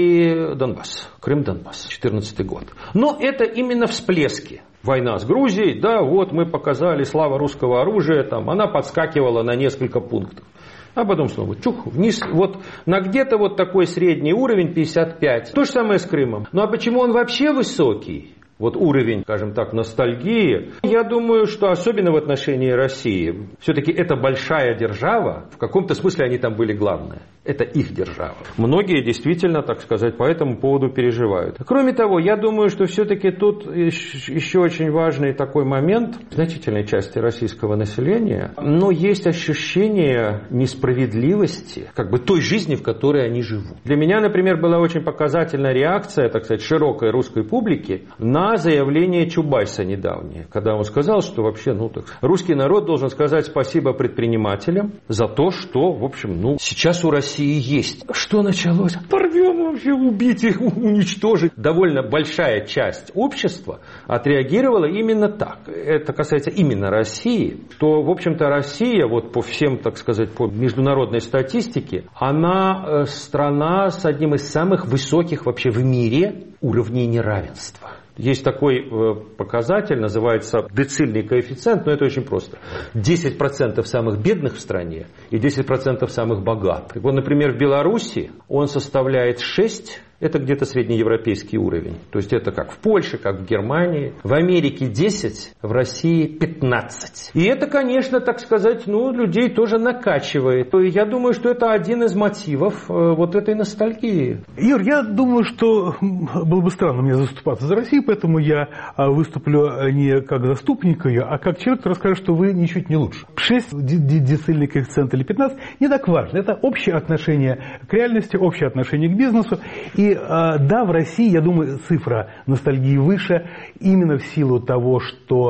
и Донбасс, Крым-Донбасс, четырнадцатый год. Но это именно всплески. Война с Грузией, да, вот мы показали слава русского оружия, там, она подскакивала на несколько пунктов. А потом снова чух, вниз, вот на где-то вот такой средний уровень, пятьдесят пять. То же самое с Крымом. Ну а почему он вообще высокий? Вот уровень, скажем так, ностальгии. Я думаю, что особенно в отношении России, все-таки это большая держава, в каком-то смысле они там были главные. Это их держава. Многие действительно, так сказать, по этому поводу переживают. Кроме того, я думаю, что все-таки тут еще очень важный такой момент. В значительной части российского населения, но есть ощущение несправедливости, как бы той жизни, в которой они живут. Для меня, например, была очень показательная реакция, так сказать, широкой русской публики на заявление Чубайса недавнее, когда он сказал, что вообще, ну так, русский народ должен сказать спасибо предпринимателям за то, что, в общем, ну, сейчас у России есть. Что началось? Порвем вообще, убить их, уничтожить. Довольно большая часть общества отреагировала именно так. Это касается именно России, что, в общем-то, Россия, вот по всем, так сказать, по международной статистике, она страна с одним из самых высоких вообще в мире уровней неравенства. Есть такой э, показатель, называется децильный коэффициент, но это очень просто. десять процентов самых бедных в стране и десять процентов самых богатых. Вот, например, в Беларуси он составляет шесть. Это где-то среднеевропейский уровень. То есть это как в Польше, как в Германии. В Америке десять, в России пятнадцать. И это, конечно, так сказать, ну, людей тоже накачивает. И я думаю, что это один из мотивов вот этой ностальгии. Юр, я думаю, что было бы странно мне заступаться за Россию, поэтому я выступлю не как заступник ее, а как человек, который расскажет, что вы ничуть не лучше. шесть децильный коэффициент или пятнадцать не так важно. Это общее отношение к реальности, общее отношение к бизнесу. И И да, в России, я думаю, цифра ностальгии выше именно в силу того, что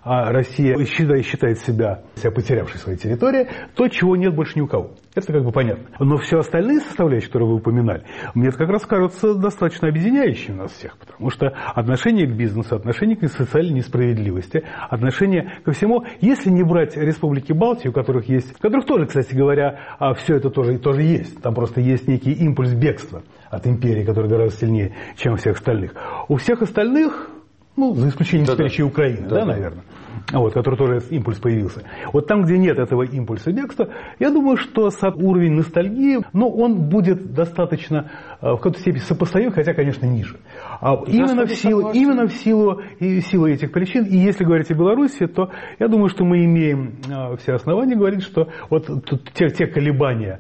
а Россия считает, считает себя, себя потерявшей своей территории, то, чего нет больше ни у кого. Это как бы понятно. Но все остальные составляющие, которые вы упоминали, мне это как раз кажется достаточно объединяющими нас всех, потому что отношение к бизнесу, отношение к социальной несправедливости, отношение ко всему, если не брать республики Балтии, у которых есть, у которых тоже, кстати говоря, все это тоже, тоже есть, там просто есть некий импульс бегства от империи, который гораздо сильнее, чем у всех остальных. У всех остальных, ну, за исключением да, теперь да. Украины, да, да, наверное, вот, который тоже этот импульс появился. Вот там, где нет этого импульса бегства, я думаю, что уровень ностальгии, ну, он будет достаточно в какой-то степени сопоставим, хотя, конечно, ниже. А именно, в силу, именно в силу, и силу этих причин, и если говорить о Беларуси, то я думаю, что мы имеем все основания говорить, что вот те, те колебания,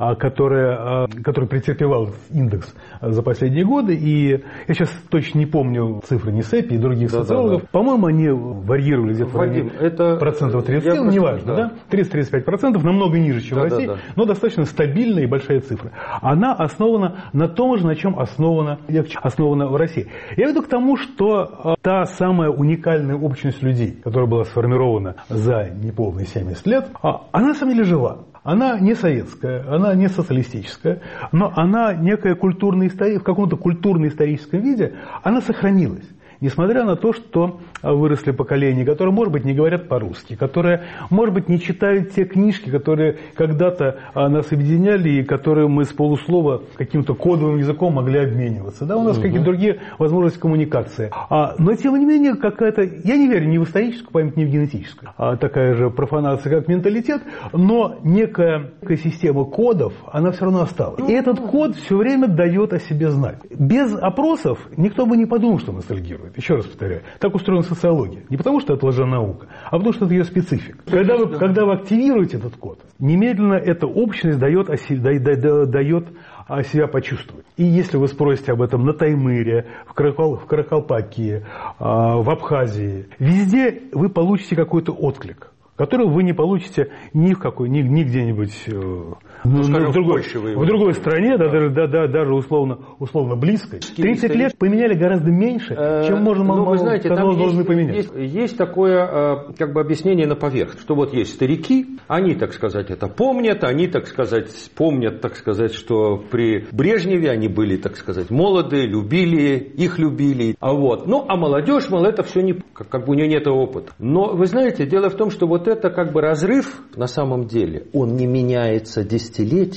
которые, которые претерпевал индекс за последние годы, и я сейчас точно не помню цифры НИСЭПИ и других да, социологов, да, да. по-моему, они варьировали где-то Вадим, это... процентов тридцать, ну, неважно, да. да? тридцать-тридцать пять процентов, намного ниже, чем да, в России, да, да. но достаточно стабильная и большая цифра. Она основана на том же, на чем основана, основана в России. Я веду к тому, что та самая уникальная общность людей, которая была сформирована за неполные семьдесят лет, она на самом деле жива. Она не советская, она не социалистическая, но она некая культурная история, в каком-то культурно-историческом виде она сохранилась. Несмотря на то, что выросли поколения, которые, может быть, не говорят по-русски, которые, может быть, не читают те книжки, которые когда-то нас объединяли и которые мы с полуслова каким-то кодовым языком могли обмениваться. Да, у нас угу. какие-то другие возможности коммуникации. А, но, тем не менее, какая-то, я не верю ни в историческую память, ни в генетическую, а такая же профанация, как менталитет, но некая, некая система кодов, она все равно осталась. И этот код все время дает о себе знать. Без опросов никто бы не подумал, что ностальгирует. Еще раз повторяю, так устроена социология. Не потому, что это лженаука, а потому, что это ее специфика. Когда вы, когда вы активируете этот код, немедленно эта общность дает о, себе, дает, дает о себя почувствовать. И если вы спросите об этом на Таймыре, в, Каракал, в Каракалпакии, в Абхазии, везде вы получите какой-то отклик, который вы не получите ни в какой, ни, ни где-нибудь ну, скажем, в, другой, в другой стране, да, даже, да, да, даже условно, условно близкой. тридцать лет поменяли гораздо меньше, чем можно, ну, вы знаете, там должны есть, поменять. Есть, есть такое как бы объяснение на поверхность, что вот есть старики, они, так сказать, это помнят, они, так сказать, помнят, так сказать, что при Брежневе они были, так сказать, молоды, любили, их любили. А вот, ну, а молодежь, мол, это все не, как, как бы у нее нет опыта. Но вы знаете, дело в том, что вот это как бы разрыв на самом деле, он не меняется десятилетиями.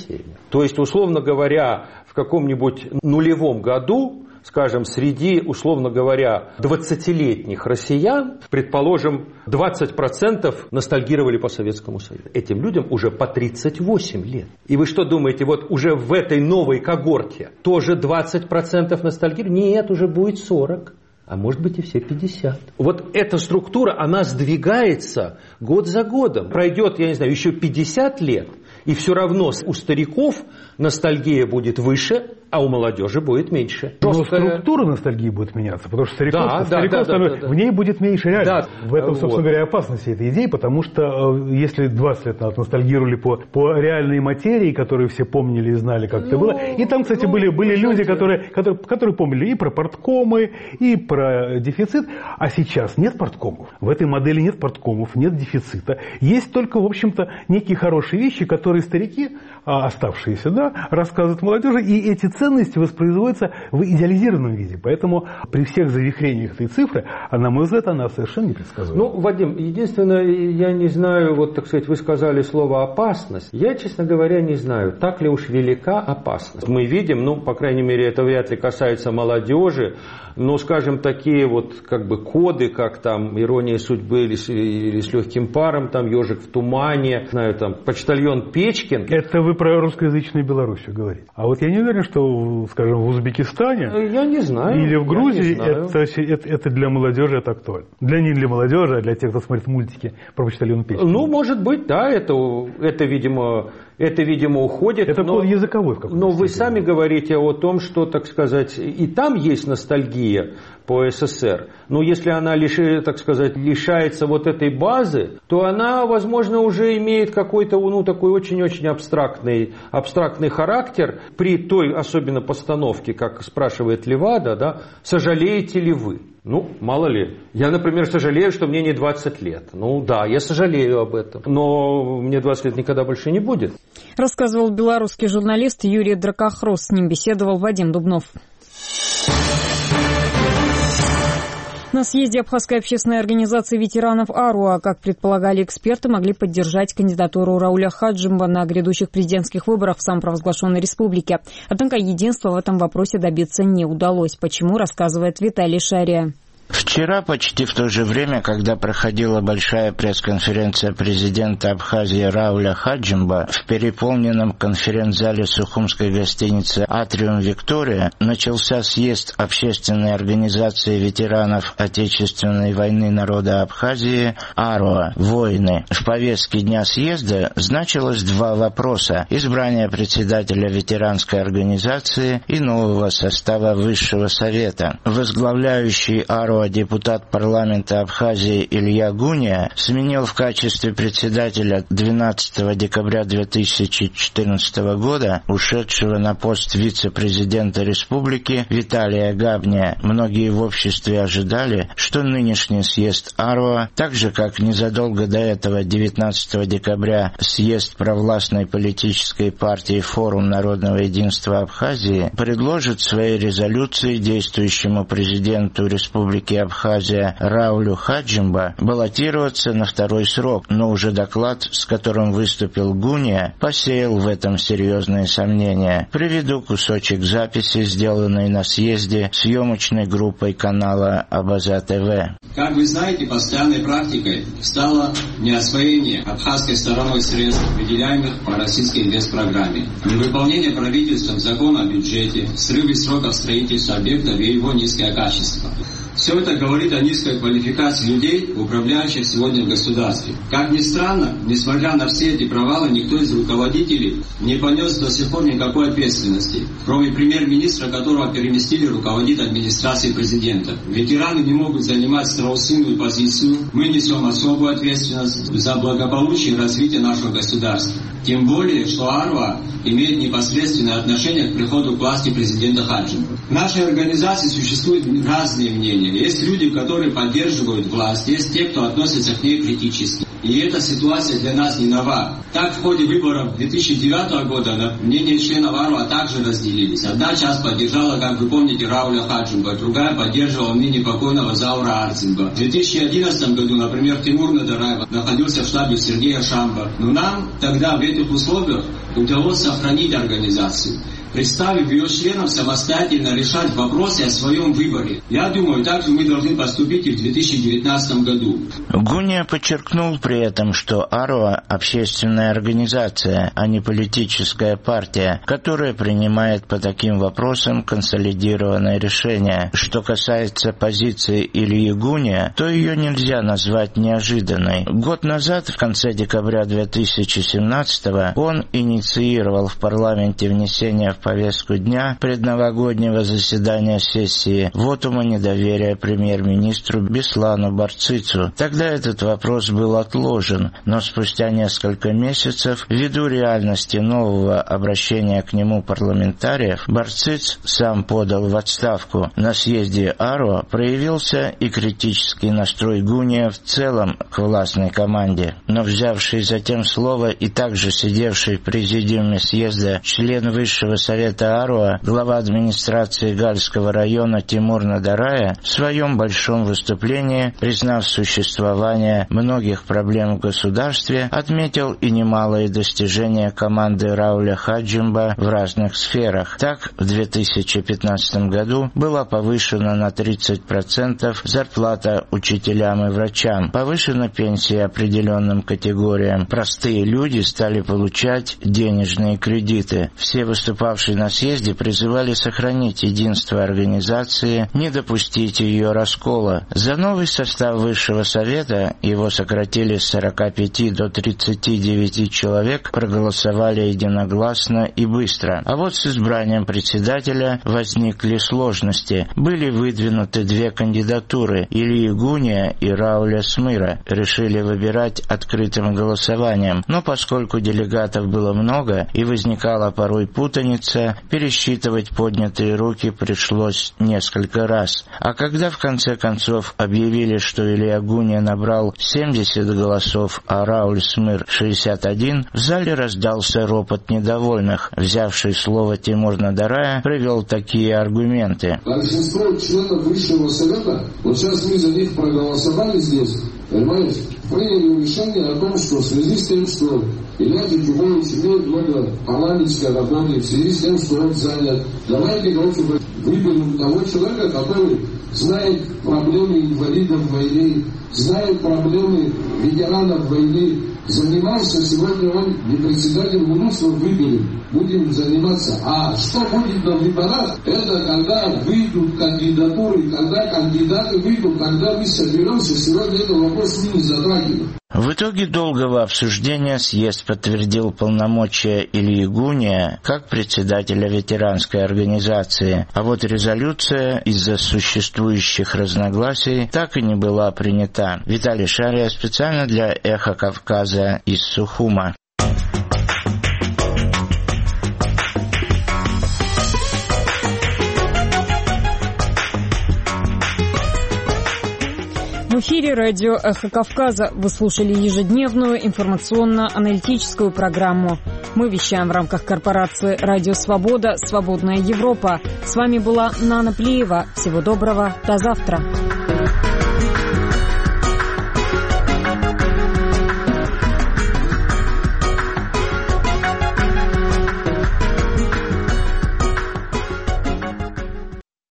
То есть, условно говоря, в каком-нибудь нулевом году, скажем, среди, условно говоря, двадцатилетних россиян, предположим, двадцать процентов ностальгировали по Советскому Союзу. Этим людям уже по тридцать восемь лет. И вы что думаете, вот уже в этой новой когорте тоже двадцать процентов ностальгировали? Нет, уже будет сорок. А может быть и все пятьдесят. Вот эта структура, она сдвигается год за годом. Пройдет, я не знаю, еще пятьдесят лет, и все равно у стариков ностальгия будет выше, а у молодежи будет меньше. Но жесткая... структура ностальгии будет меняться, потому что стариков, да, стариков да, да, становится, да, да, в ней будет меньше реально. Да, в этом, собственно вот. говоря, опасность этой идеи, потому что если двадцать лет назад ностальгировали по, по реальной материи, которую все помнили и знали, как ну, это было, и там, кстати, ну, были, были люди, которые, которые, которые помнили и про парткомы, и про дефицит, а сейчас нет парткомов. В этой модели нет парткомов, нет дефицита. Есть только, в общем-то, некие хорошие вещи, которые старики, оставшиеся, да, рассказывают молодежи, и эти ценности воспроизводятся в идеализированном виде. Поэтому при всех завихрениях этой цифры, а на мой взгляд, она совершенно непредсказуема. Ну, Вадим, единственное, я не знаю, вот, так сказать, вы сказали слово «опасность». Я, честно говоря, не знаю, так ли уж велика опасность. Мы видим, ну, по крайней мере, это вряд ли касается молодежи, но, скажем, такие вот как бы коды, как там «Ирония судьбы» или с, или с легким паром, там «Ежик в тумане», знаю, там «Почтальон Печкин». Это вы про русскоязычную Белоруссию говорите. А вот я не уверен, что, скажем, в Узбекистане я не знаю, или в Грузии это, это, это для молодежи это актуально. Для не для молодежи, а для тех, кто смотрит мультики про «Почтальона Печкина». Ну, может быть, да, это, это видимо... Это, видимо, уходит. Это но, код языковой в каком-то Но вы сами говорите о том, что, так сказать, и там есть ностальгия по СССР. Но если она, лиши, так сказать, лишается вот этой базы, то она, возможно, уже имеет какой-то, ну, такой очень-очень абстрактный, абстрактный характер при той, особенно постановке, как спрашивает Левада, да, сожалеете ли вы? Ну, мало ли. Я, например, сожалею, что мне не двадцать лет. Ну да, я сожалею об этом. Но мне двадцать лет никогда больше не будет. Рассказывал белорусский журналист Юрий Дракохрос. С ним беседовал Вадим Дубнов. На съезде Абхазской общественной организации ветеранов АРОА, как предполагали эксперты, могли поддержать кандидатуру Рауля Хаджимба на грядущих президентских выборах в самопровозглашенной республике. Однако единства в этом вопросе добиться не удалось. Почему, рассказывает Виталий Шария. Вчера, почти в то же время, когда проходила большая пресс-конференция президента Абхазии Рауля Хаджимба в переполненном конференц-зале Сухумской гостиницы «Атриум Виктория», начался съезд Общественной организации ветеранов Отечественной войны народа Абхазии АРОА «Войны». В повестке дня съезда значилось два вопроса: избрание председателя ветеранской организации и нового состава Высшего совета. Возглавляющий АРОА депутат парламента Абхазии Илья Гуния сменил в качестве председателя двенадцатого декабря две тысячи четырнадцатого года ушедшего на пост вице-президента республики Виталия Габния. Многие в обществе ожидали, что нынешний съезд АРОА, так же как незадолго до этого девятнадцатого декабря съезд провластной политической партии Форум народного единства Абхазии, предложит свои резолюции действующему президенту республики Абхазия Раулю Хаджимба баллотироваться на второй срок, но уже доклад, с которым выступил Гуния, посеял в этом серьезные сомнения. Приведу кусочек записи, сделанной на съезде съемочной группой канала Абаза ТВ. Как вы знаете, постоянной практикой стало неосвоение абхазской стороной средств, выделяемых по российской инвестпрограмме, невыполнение правительством закона о бюджете, срывы сроков строительства объектов и его низкое качество. Все это говорит о низкой квалификации людей, управляющих сегодня в государстве. Как ни странно, несмотря на все эти провалы, никто из руководителей не понес до сих пор никакой ответственности, кроме премьер-министра, которого переместили руководить администрацией президента. Ветераны не могут занимать страусиную позицию. Мы несем особую ответственность за благополучие и развитие нашего государства. Тем более, что АРОА имеет непосредственное отношение к приходу к власти президента Хаджимба. В нашей организации существуют разные мнения. Есть люди, которые поддерживают власть, есть те, кто относится к ней критически. И эта ситуация для нас не нова. Так, в ходе выборов две тысячи девятого года мнения членов АРОА также разделились. Одна часть поддержала, как вы помните, Рауля Хаджимба, другая поддерживала ныне покойного Заура Арцинба. В две тысячи одиннадцатом году, например, Тимур Надараев находился в штабе Сергея Шамба. Но нам тогда в этих условиях удалось сохранить организацию, представив ее членам самостоятельно решать вопросы о своем выборе. Я думаю, так же мы должны поступить и в две тысячи девятнадцатом году. Гуния подчеркнул при этом, что АРОА – общественная организация, а не политическая партия, которая принимает по таким вопросам консолидированное решение. Что касается позиции Ильи Гуния, то ее нельзя назвать неожиданной. Год назад, в конце декабря две тысячи семнадцатого, он инициировал в парламенте внесение в повестку дня предновогоднего заседания сессии вотума недоверия премьер-министру Беслану Барцицу. Тогда этот вопрос был отложен, но спустя несколько месяцев, ввиду реальности нового обращения к нему парламентариев, Барциц сам подал в отставку. На съезде АРОА проявился и критический настрой Гуния в целом к властной команде. Но взявший затем слово и также сидевший в президиуме съезда член Высшего совета АРОА, глава администрации Гальского района Тимур Надарая, в своем большом выступлении, признав существование многих проблем в государстве, отметил и немалые достижения команды Рауля Хаджимба в разных сферах. Так, в две тысячи пятнадцатом году была повышена на тридцать процентов зарплата учителям и врачам, повышена пенсия определенным категориям. Простые люди стали получать денежные кредиты. Все выступавшие на съезде призывали сохранить единство организации, не допустить ее раскола. За новый состав Высшего совета, его сократили с сорока пяти до тридцати девяти человек, проголосовали единогласно и быстро. А вот с избранием председателя возникли сложности. Были выдвинуты две кандидатуры – Ильи Гуния и Рауля Смыра. Решили выбирать открытым голосованием, но поскольку делегатов было много и возникала порой путаница, собираться, пересчитывать поднятые руки пришлось несколько раз. А когда в конце концов объявили, что Илья Гуния набрал семьдесят голосов, а Рауль Смыр шестьдесят один, в зале раздался ропот недовольных. Взявший слово Тимур Надарая привел такие аргументы. Большинство членов Высшего Совета, вот сейчас мы за них проголосовали здесь, понимаешь, приняли решение о том, что в связи с тем, что Илья Джигубович имеет много парламентской работы, в связи с тем, что он занят, давайте, короче, выберем того человека, который знает проблемы инвалидов войны, знает проблемы ветеранов войны, занимался, сегодня он не председатель МИНУСа, выберем, будем заниматься. А что будет на выборах, это когда выйдут кандидатуры, когда кандидаты выйдут, когда мы соберемся, сегодня этот вопрос мы не затрагиваем. В итоге долгого обсуждения съезд подтвердил полномочия Ильи Гуния как председателя ветеранской организации, а вот резолюция из-за существующих разногласий так и не была принята. Виталий Шария специально для «Эхо Кавказа» из Сухума. В эфире радио «Эхо Кавказа». Вы слушали ежедневную информационно-аналитическую программу. Мы вещаем в рамках корпорации «Радио Свобода. Свободная Европа». С вами была Нана Плиева. Всего доброго. До завтра.